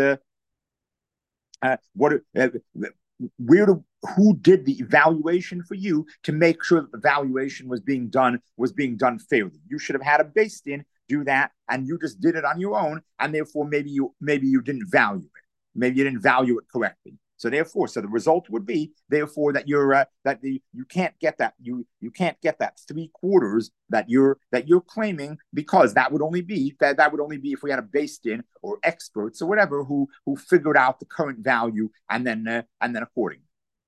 who did the evaluation for you to make sure that the valuation was being done fairly? You should have had a beis din do that, and you just did it on your own, and therefore maybe you didn't value it. Maybe you didn't value it correctly. So therefore, the result would be therefore that you can't get that you can't get that 3/4 that you're claiming, because that would only be if we had a beis din or experts or whatever who figured out the current value and then accordingly.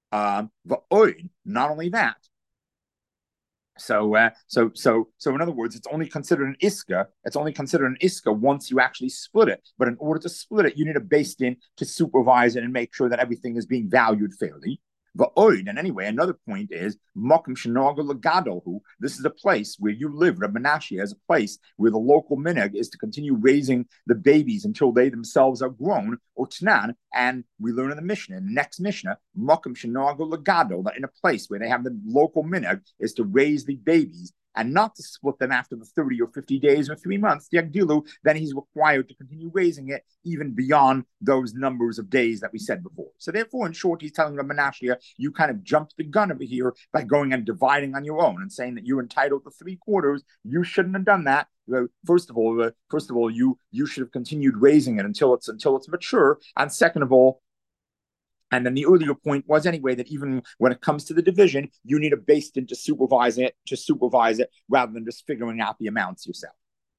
Not only that. So in other words, it's only considered an iska. It's only considered an iska once you actually split it. But in order to split it, you need a beis din to supervise it and make sure that everything is being valued fairly. And anyway, another point is Makom Shenoga Legadolhu. This is a place where you live. Reb Menashe is a place where the local minhag is to continue raising the babies until they themselves are grown, or Tanan. And we learn in the Mishnah, in the next Mishnah, Makom Shenoga Legadol, that in a place where they have the local minhag is to raise the babies and not to split them after the 30 or 50 days or 3 months, then he's required to continue raising it even beyond those numbers of days that we said before. So therefore, in short, he's telling Reb Menashe, you kind of jumped the gun over here by going and dividing on your own and saying that you're entitled to 3/4. You shouldn't have done that. First of all, you should have continued raising it until it's mature. And second of all, and then the earlier point was anyway that even when it comes to the division, you need a beis din to supervise it rather than just figuring out the amounts yourself.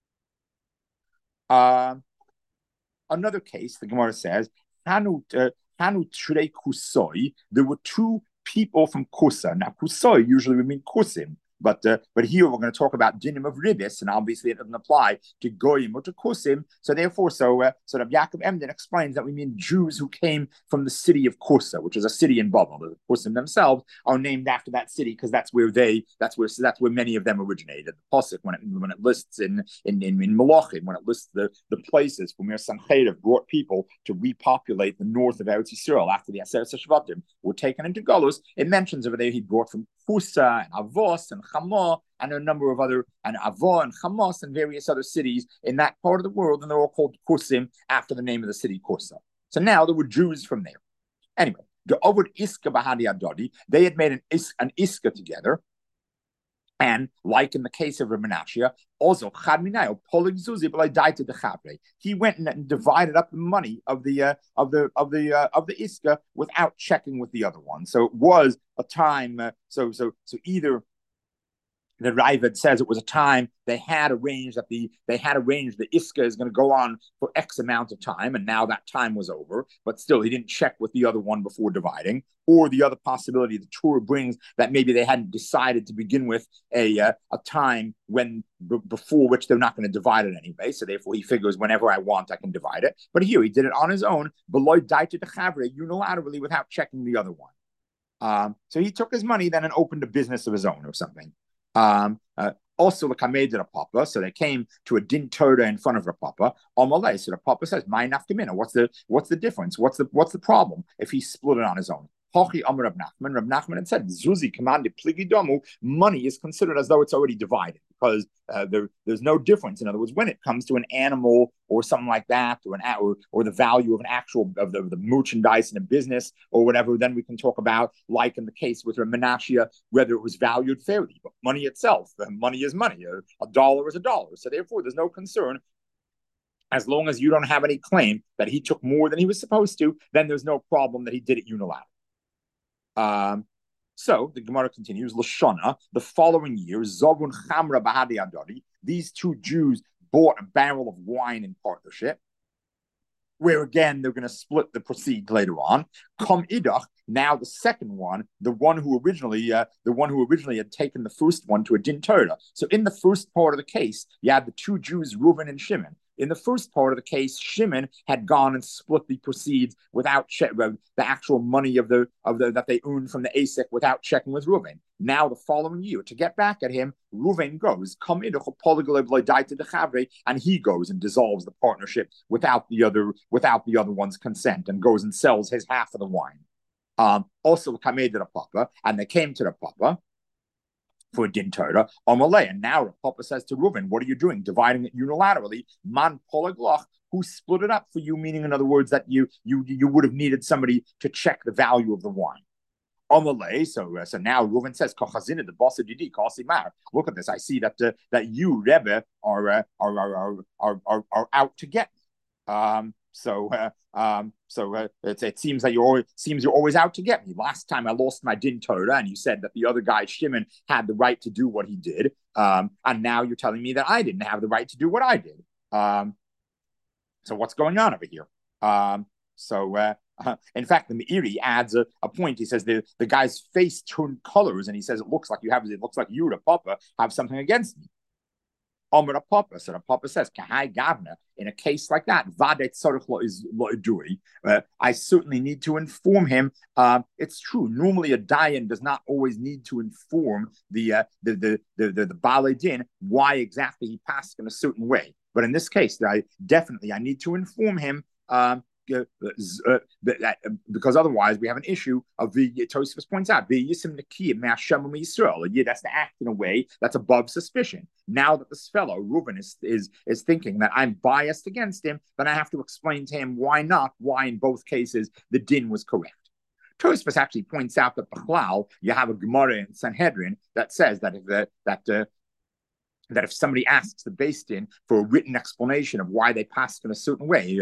Another case, the Gemara says, Hanu Trei Kusoi. There were 2 people from Kusa. Now, Kusoi usually would mean Kusim. But here we're going to talk about dinim of ribis, and obviously it doesn't apply to goyim or to kusim. So therefore, Rabbi Yaakov Emden explains that we mean Jews who came from the city of Kusa, which is a city in Babel. The Kusim themselves are named after that city because that's where many of them originated. The pasuk when it lists in Malachim, when it lists the places from where Sancheriv brought people to repopulate the north of Eretz Yisrael after the Aseret Shvatim were taken into Galus, it mentions over there he brought from Kusa and Avos and Chama and a number of other, and Avon and Hamas and various other cities in that part of the world, and they're all called Kusim after the name of the city Kusa. So now there were Jews from there. Anyway, the Ovud Iska Bahadi Adodi, they had made an Iska together. And like in the case of Reb Menashe, also Chad Polig Zuzi, but I died to the Chabre. He went and divided up the money of the Iska without checking with the other one. So it was a time. So either the Raavad says it was a time they had arranged the Iska is going to go on for X amount of time, and now that time was over. But still, he didn't check with the other one before dividing. Or the other possibility the Torah brings that maybe they hadn't decided to begin with a time before which they're not going to divide it anyway. So therefore, he figures whenever I want, I can divide it. But here he did it on his own, below daita dechavre, unilaterally without checking the other one. So he took his money then and opened a business of his own or something. Also, the Kamed did a papa, so they came to a din Torah in front of the papa. Omalei, so the papa says, "My nafkamina. What's the difference? What's the problem if he split it on his own?" Hochi Amar Rab Nachman. Rab Nachman had said, "Zuzi commanded pligidomu." Money is considered as though it's already divided because there's no difference. In other words, when it comes to an animal or something like that, or the value of an actual of the merchandise in a business or whatever, then we can talk about, like in the case with Reb Menashe, whether it was valued fairly. But money itself, money is money. A dollar is a dollar. So therefore, there's no concern. As long as you don't have any claim that he took more than he was supposed to, then there's no problem that he did it unilaterally. So the Gemara continues, Lashana, the following year, Zovun Chamra Bahadi Adori, these 2 Jews bought a barrel of wine in partnership. where again they're going to split the proceeds later on. Come idach, now the second one, the one who originally had taken the first one to a din Torah. So in the first part of the case, you had the two Jews, Reuven and Shimon. In the first part of the case, Shimon had gone and split the proceeds without the actual money of the that they earned from the ASIC without checking with Reuven. Now the following year, to get back at him, Reuven goes, and he goes and dissolves the partnership without the other one's consent, and goes and sells his half of the wine. Also, Kamed to the Papa, and they came to the Papa for din Torah, Amalei. And now the Papa says to Reuven, what are you doing? Dividing it unilaterally. Man Polagloch, who split it up for you, meaning, in other words, that you would have needed somebody to check the value of the wine. Amalei. So now Reuven says, the boss of Didi, look at this. I see that you, Rebbe, are out to get me. It seems that you're always out to get me. Last time I lost my din Torah, and you said that the other guy Shimon had the right to do what he did, and now you're telling me that I didn't have the right to do what I did. So what's going on over here? In fact, the Meiri adds a point. He says the guy's face turned colors, and he says it looks like you, the Papa, have something against me. Amar Papa. So the Papa says, Kahai Gavna, in a case like that, Vadet Tzarich lo is Dui. I certainly need to inform him. It's true. Normally, a Dayan does not always need to inform the Baalei Din why exactly he passed in a certain way. But in this case, I need to inform him. Because otherwise we have an issue of the Tosfos points out the Yisim Nakim Ma'ashem Yisrael. Yeah, that's to act in a way that's above suspicion. Now that this fellow Reuven is thinking that I'm biased against him, then I have to explain to him why in both cases the din was correct. Tosfos actually points out that Bechlal, you have a Gemara in Sanhedrin that says that if somebody asks the Beis Din for a written explanation of why they passed in a certain way,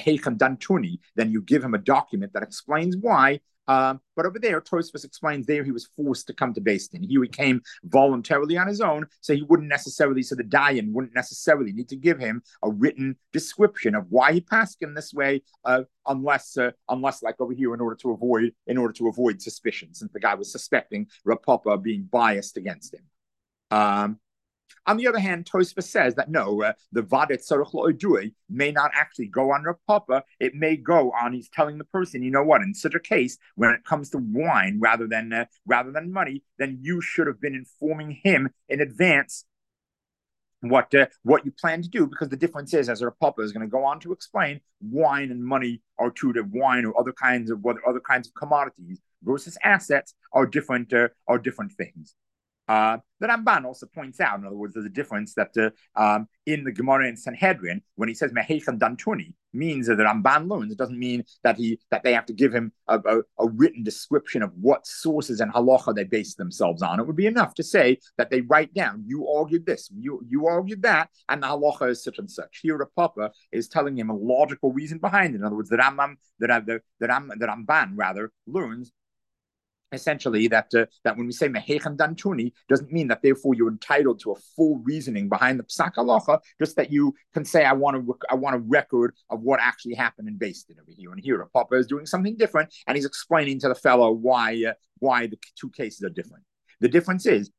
then you give him a document that explains why. But over there, Tosfos explains there he was forced to come to Beis Din. He came voluntarily on his own, so the Dayan wouldn't necessarily need to give him a written description of why he passed in this way, unless like over here, in order to avoid suspicion, since the guy was suspecting Rav Papa being biased against him. On the other hand, Tosfos says that no, the Vadet Tzarich lo Dui may not actually go on Rav Papa. It may go on, he's telling the person, you know what, in such a case, when it comes to wine rather than money, then you should have been informing him in advance what you plan to do, because the difference is, as Rav Papa is going to go on to explain, wine and money are two to wine or other kinds of commodities versus assets are different things. The Ramban also points out, in other words, there's a difference that in the Gemara in Sanhedrin, when he says Mehechan Dantuni, means that the Ramban learns. It doesn't mean that they have to give him a written description of what sources and halacha they base themselves on. It would be enough to say that they write down, you argued this, you argued that, and the halacha is such and such. Here, the Papa is telling him a logical reason behind it. In other words, the Ramban rather learns essentially that when we say mehechan dantuni, doesn't mean that therefore you're entitled to a full reasoning behind the psak halacha, just that you can say I want a record of what actually happened in Beis Din over here. And here, Papa is doing something different, and he's explaining to the fellow why the two cases are different. The difference is,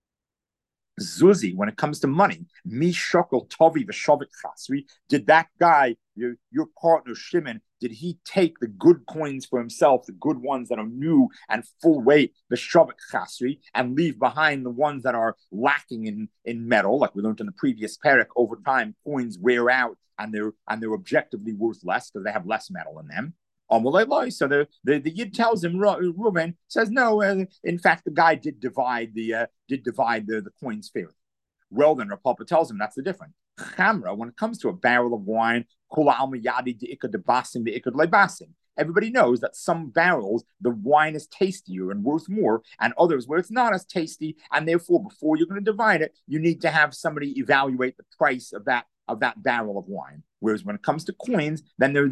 Zuzi, when it comes to money, mi shokel tovi v'shavik chasri, did that guy, your partner Shimon, did he take the good coins for himself, the good ones that are new and full weight, the shavik chasri, and leave behind the ones that are lacking in metal, like we learned in the previous parak? Over time, coins wear out and they're objectively worth less because they have less metal in them. So the Yid tells him, Reuven says, no, in fact, the guy did divide the coins fairly. Well, then Rav Papa tells him that's the difference. Chamra, when it comes to a barrel of wine, everybody knows that some barrels, the wine is tastier and worth more, and others where it's not as tasty, and therefore, before you're going to divide it, you need to have somebody evaluate the price of that barrel of wine. Whereas when it comes to coins,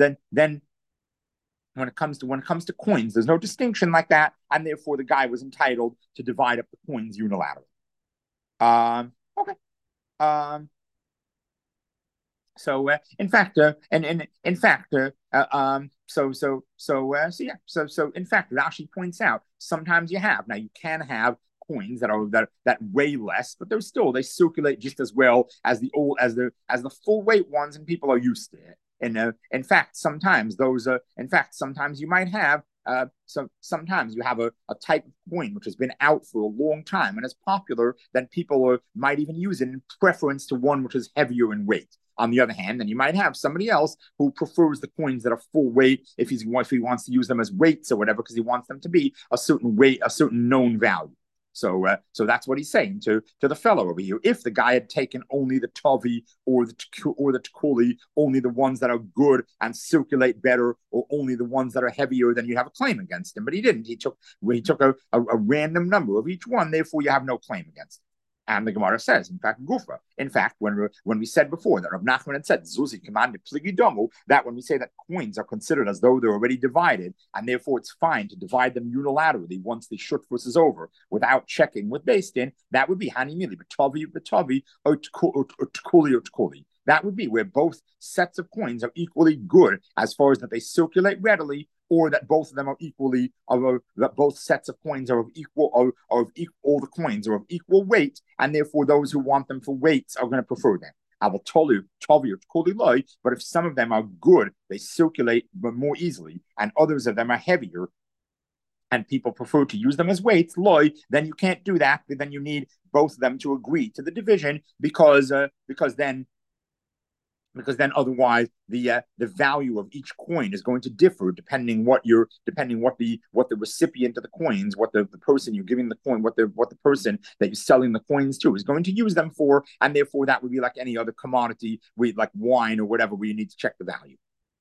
when it comes to coins, there's no distinction like that, and therefore the guy was entitled to divide up the coins unilaterally. Okay. in fact, and in fact, in fact, Rashi points out sometimes you have now you can have coins that weigh less, but they circulate just as well as the full weight ones, and people are used to it. And in fact, sometimes you might have sometimes you have a type of coin which has been out for a long time and is popular, then people might even use it in preference to one which is heavier in weight. On the other hand, then you might have somebody else who prefers the coins that are full weight if he wants to use them as weights or whatever, because he wants them to be a certain weight, a certain known value. So that's what he's saying to the fellow over here. If the guy had taken only the Tavi or the Tekuli, only the ones that are good and circulate better, or only the ones that are heavier, then you have a claim against him. But he didn't. He took a random number of each one. Therefore, you have no claim against him. And the Gemara says, in fact, Gufa. In fact, when we said before that Rav Nachman had said Zuzi commanded pligi domu, that when we say that coins are considered as though they're already divided, and therefore it's fine to divide them unilaterally once the shutfus is over without checking with Beis Din, that would be hani mili b'tavi or tkuli. That would be where both sets of coins are equally good as far as that they circulate readily, or that both of them are equally, that both sets of coins are of equal, all the coins are of equal weight, and therefore those who want them for weights are going to prefer them. I will tell you, but if some of them are good, they circulate more easily, and others of them are heavier, and people prefer to use them as weights, then you can't do that. Then you need both of them to agree to the division, because then otherwise the value of each coin is going to differ depending what the recipient of the coins, what the person you're giving the coin, what the person that you're selling the coins to is going to use them for, and therefore that would be like any other commodity, like wine or whatever, where you need to check the value.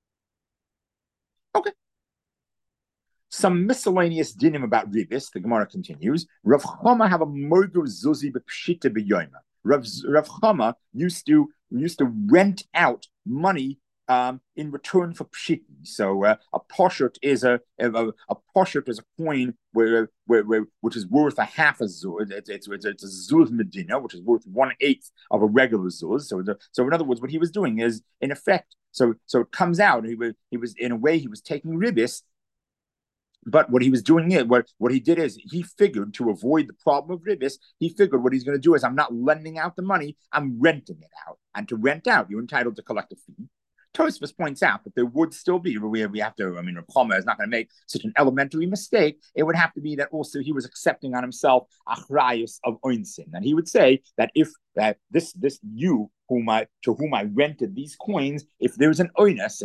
Okay. Some miscellaneous dinim about ribis. The Gemara continues. Rav Chama have a moger zuzi b'pshita b'yoyma. Rav Chama used to rent out money in return for pshiti. So a poshet is a coin which is worth a half a zuz. It's a zuz medina, which is worth 1/8 of a regular zuz. So in other words, what he was doing is, in effect, so it comes out he was in a way he was taking ribis. But what he was doing is, what he did is, he figured, to avoid the problem of ribis, he figured what he's going to do is, I'm not lending out the money, I'm renting it out. And to rent out, you're entitled to collect a fee. Tosfos points out that there would still be, we have to, Rav Chama is not going to make such an elementary mistake. It would have to be that also he was accepting on himself achrayus of oinsin. And he would say that if this you to whom I rented these coins, if there's an oinus,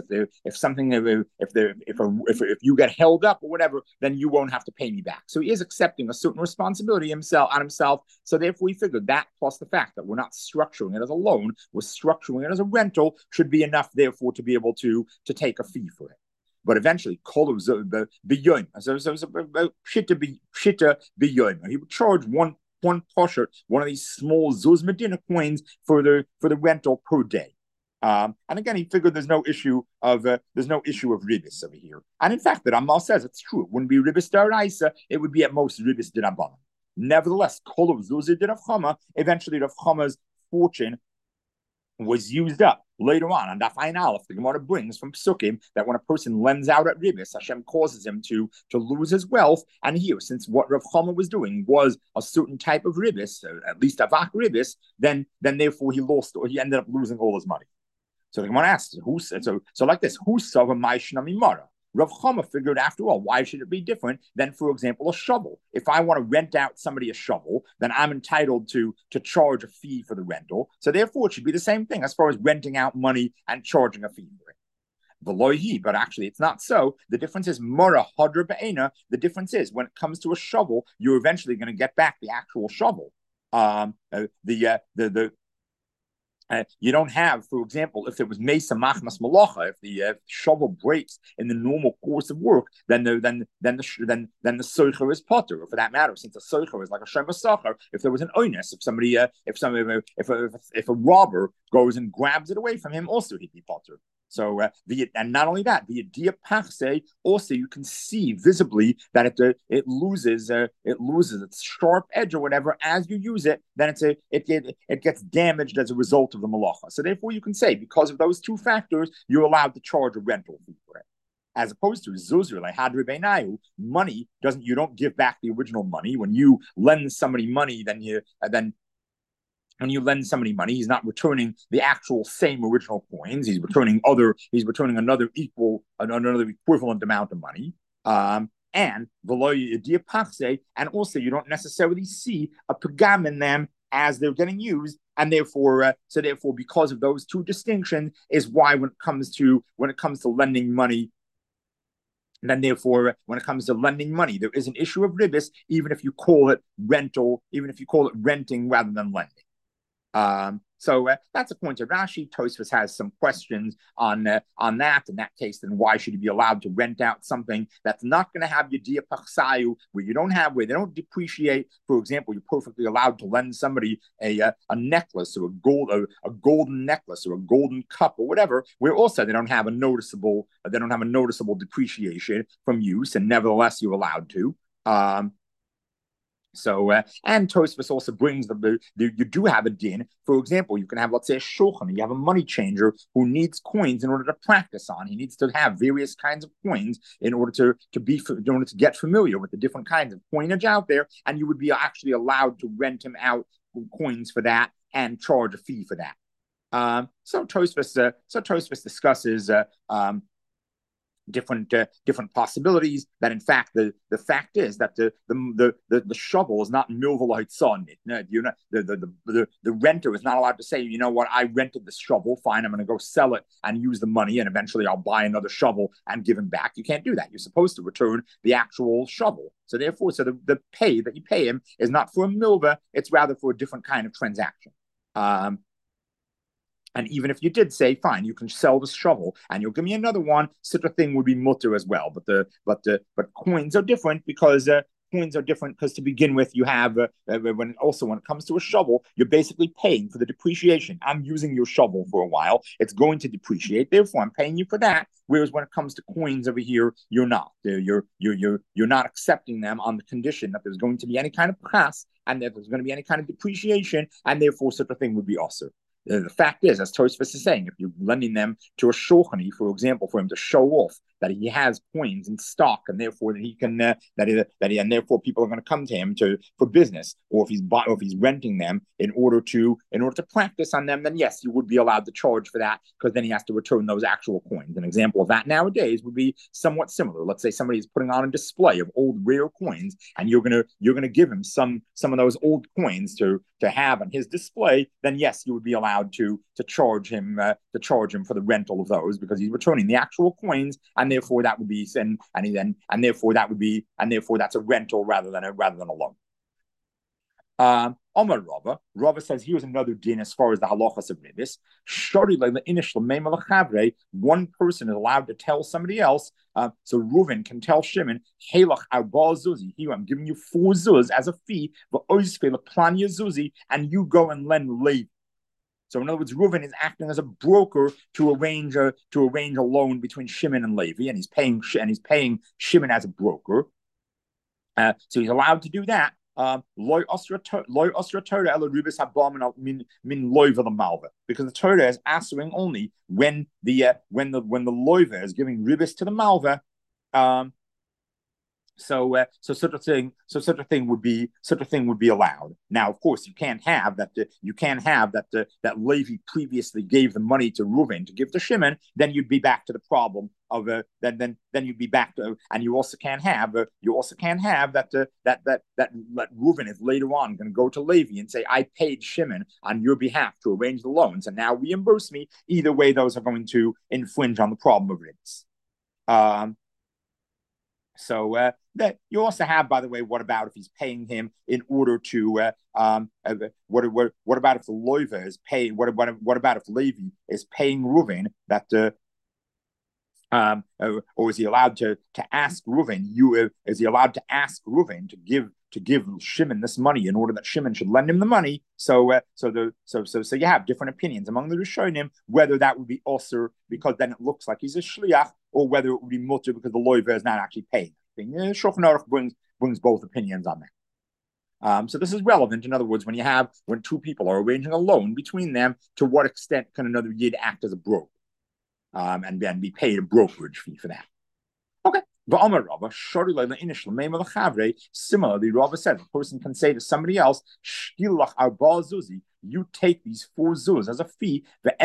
if you get held up or whatever, then you won't have to pay me back. So he is accepting a certain responsibility on himself. So therefore, we figured that plus the fact that we're not structuring it as a loan, we're structuring it as a rental, should be enough, therefore, to be able to take a fee for it. But eventually, he would charge one posher, one of these small Zuz Medina coins for the rental per day. And again, he figured there's no issue of ribis over here. And in fact, the Ramal says it's true. It wouldn't be ribis daraisa. It would be at most ribis d'Rabbanan. Nevertheless, kol of Zuz did Rav Chama. Eventually, Rav Chama's fortune was used up later on Daf Ayin Aleph. The Gemara brings from Psukim that when a person lends out at ribis, Hashem causes him to lose his wealth. And here, since what Rav Chama was doing was a certain type of ribis, at least avak ribis, then therefore he ended up losing all his money. So the Gemara asks, so like this, who saw a Maishnami Mara? Rav Chama figured, after all, why should it be different than, for example, a shovel? If I want to rent out somebody a shovel, then I'm entitled to charge a fee for the rental. So therefore, it should be the same thing as far as renting out money and charging a fee for it. Velohi, but actually it's not so. The difference is mora hadra be'ena. The difference is when it comes to a shovel, you're eventually going to get back the actual shovel. You don't have, for example, if it was mesa machmas malacha, if the shovel breaks in the normal course of work, then the soicher is potter. Or for that matter, since a soicher is like a shema sacher, if there was an oinus, if a robber goes and grabs it away from him, also he'd be potter. And not only that, the idea parse also you can see visibly that it loses its sharp edge or whatever as you use it. Then it gets damaged as a result of the malacha. So therefore, you can say because of those two factors, you're allowed to charge a rental fee for it. As opposed to zuzur, like hadri beinayu, money you don't give back the original money. When you lend somebody money, then when you lend somebody money, he's not returning the actual same original coins. He's returning another equivalent amount of money. And also you don't necessarily see a pagam in them as they're getting used, and therefore, because of those two distinctions, is why when it comes to lending money. And then, therefore, when it comes to lending money, there is an issue of ribis, even if you call it rental, even if you call it renting rather than lending. So that's a point of Rashi. Tosfos has some questions on that. In that case, then why should you be allowed to rent out something that's not going to have Yedia Pachsayu, where they don't depreciate? For example, you're perfectly allowed to lend somebody a necklace or a golden necklace or a golden cup or whatever, where also they don't have a noticeable depreciation from use, and nevertheless you're allowed to. And Tosfos also brings you do have a din. For example, you can have, let's say, a shulchan. You have a money changer who needs coins in order to practice on. He needs to have various kinds of coins in order to get familiar with the different kinds of coinage out there. And you would be actually allowed to rent him out coins for that and charge a fee for that. So Tosfos discusses different possibilities. That in fact the fact is that the shovel is not milvalite son. The renter is not allowed to say, you know what, I rented this shovel, fine, I'm going to go sell it and use the money, and eventually I'll buy another shovel and give him back. You can't do that. You're supposed to return the actual shovel. So therefore, the pay that you pay him is not for a milva, it's rather for a different kind of transaction. And even if you did say, fine, you can sell this shovel and you'll give me another one, such a thing would be mutter as well. But coins are different because to begin with, you have when it comes to a shovel, you're basically paying for the depreciation. I'm using your shovel for a while; it's going to depreciate. Therefore, I'm paying you for that. Whereas when it comes to coins over here, you're not. You're not accepting them on the condition that there's going to be any kind of pras and that there's going to be any kind of depreciation, and therefore such a thing would be also. The fact is, as Tosfos is saying, if you're lending them to a shulchani, for example, for him to show off that he has coins in stock, and therefore that he can and therefore people are going to come to him for business, or if he's renting them in order to practice on them, then yes, you would be allowed to charge for that, because then he has to return those actual coins. An example of that nowadays would be somewhat similar. Let's say somebody is putting on a display of old rare coins, and you're gonna give him some of those old coins to have on his display. Then yes, you would be allowed to charge him for the rental of those, because he's returning the actual coins, and therefore that would be that's a rental rather than a loan. Omar Rava says here's another din as far as the halachas of ribis. One person is allowed to tell somebody else. So Reuven can tell Shimon, "Helach arba zuzi. Here I'm giving you 4 zuz as a fee, and you go and lend Levi." So in other words, Reuven is acting as a broker to arrange a loan between Shimon and Levi, and he's paying Shimon as a broker. So he's allowed to do that. Because the Torah is answering only when the loiva is giving ribis to the malva. So such a thing would be allowed. Now, of course, you can't have that that Levi previously gave the money to Reuven to give to Shimon. Then you'd be back to the problem of then you'd be back to, and you also can't have that Reuven is later on going to go to Levi and say, I paid Shimon on your behalf to arrange the loans, and now reimburse me. Either way, those are going to infringe on the problem of ribs. So that you also have, by the way, what about if he's paying him in order to what about if the loiva is paying? What about if Levi is paying Reuven that Or is he allowed to ask Reuven? Is he allowed to ask Reuven to give Shimon this money in order that Shimon should lend him the money? So you have different opinions among the Rishonim whether that would be osur because then it looks like he's a shliach, or whether it would be mutter because the loiva is not actually paying. Shulchan Aruch brings both opinions on that. So this is relevant. In other words, when two people are arranging a loan between them, to what extent can another yid act as a broker, and then be paid a brokerage fee for that? Okay. Similarly, Rava says a person can say to somebody else, you take these 4 zuz as a fee,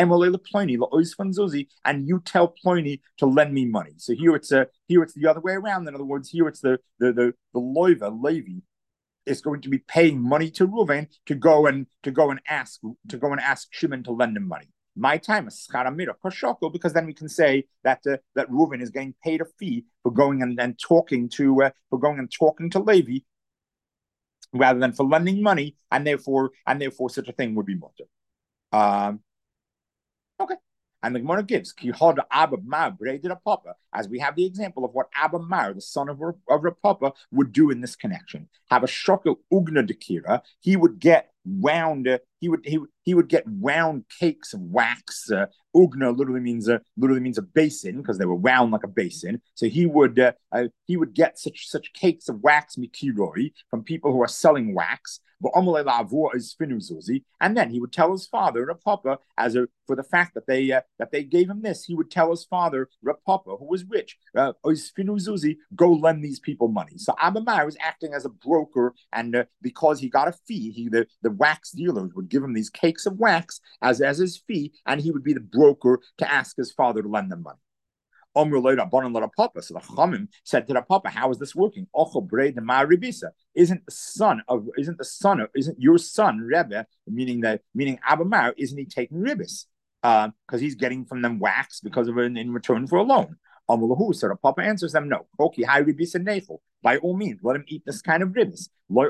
and you tell Pliny to lend me money. So here it's the other way around. In other words, here it's the loiva, Levi, is going to be paying money to Reuven to go and ask Shimon to lend him money. My time is scharamira kashoko, because then we can say that Reuven is getting paid a fee for going and talking to Levi rather than for lending money, and therefore such a thing would be mutter. Okay. And the Gemara gives as we have the example of what Abba Mar, the son of Rapapa, would do in this connection. Have a shokel ugna dekira. He would get round. He would get round cakes of wax. Ugna literally means a basin, because they were round like a basin. So he would get such cakes of wax mikiroi from people who are selling wax. And then he would tell his father Rapapa, for the fact that they gave him this, he would tell his father Rapapa, who was rich, go lend these people money. So Abba Mar was acting as a broker, and because he got a fee, the wax dealers would give him these cakes of wax as his fee, and he would be the broker to ask his father to lend them money. So the Chamim said to the Papa, "How is this working? Isn't your son Rebbe, meaning Abba Mar, isn't he taking ribbis? Because he's getting from them wax because of it in return for a loan." So the Papa answers them, "No. By all means, let him eat this kind of ribbis.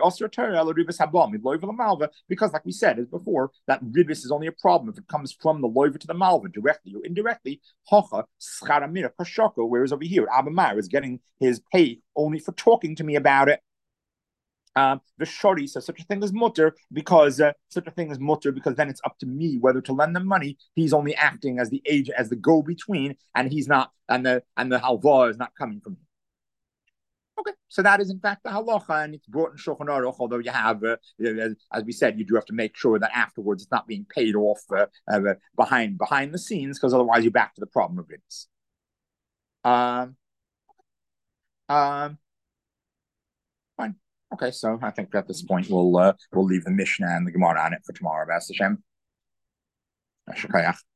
Because, like we said as before, that ribbis is only a problem if it comes from the loiva to the malva, directly or indirectly. Whereas over here, Abba Mar is getting his pay only for talking to me about it." The shori says such a thing as mutter because then it's up to me whether to lend them money. He's only acting as the agent, as the go between, and he's not, and the halva is not coming from him. Okay, so that is in fact the halacha, and it's brought in Shulchan Aruch. Although you have, as we said, you do have to make sure that afterwards it's not being paid off behind the scenes, because otherwise you're back to the problem of ribbis. Fine. Okay, so I think at this point we'll leave the Mishnah and the Gemara on it for tomorrow, B'as Hashem.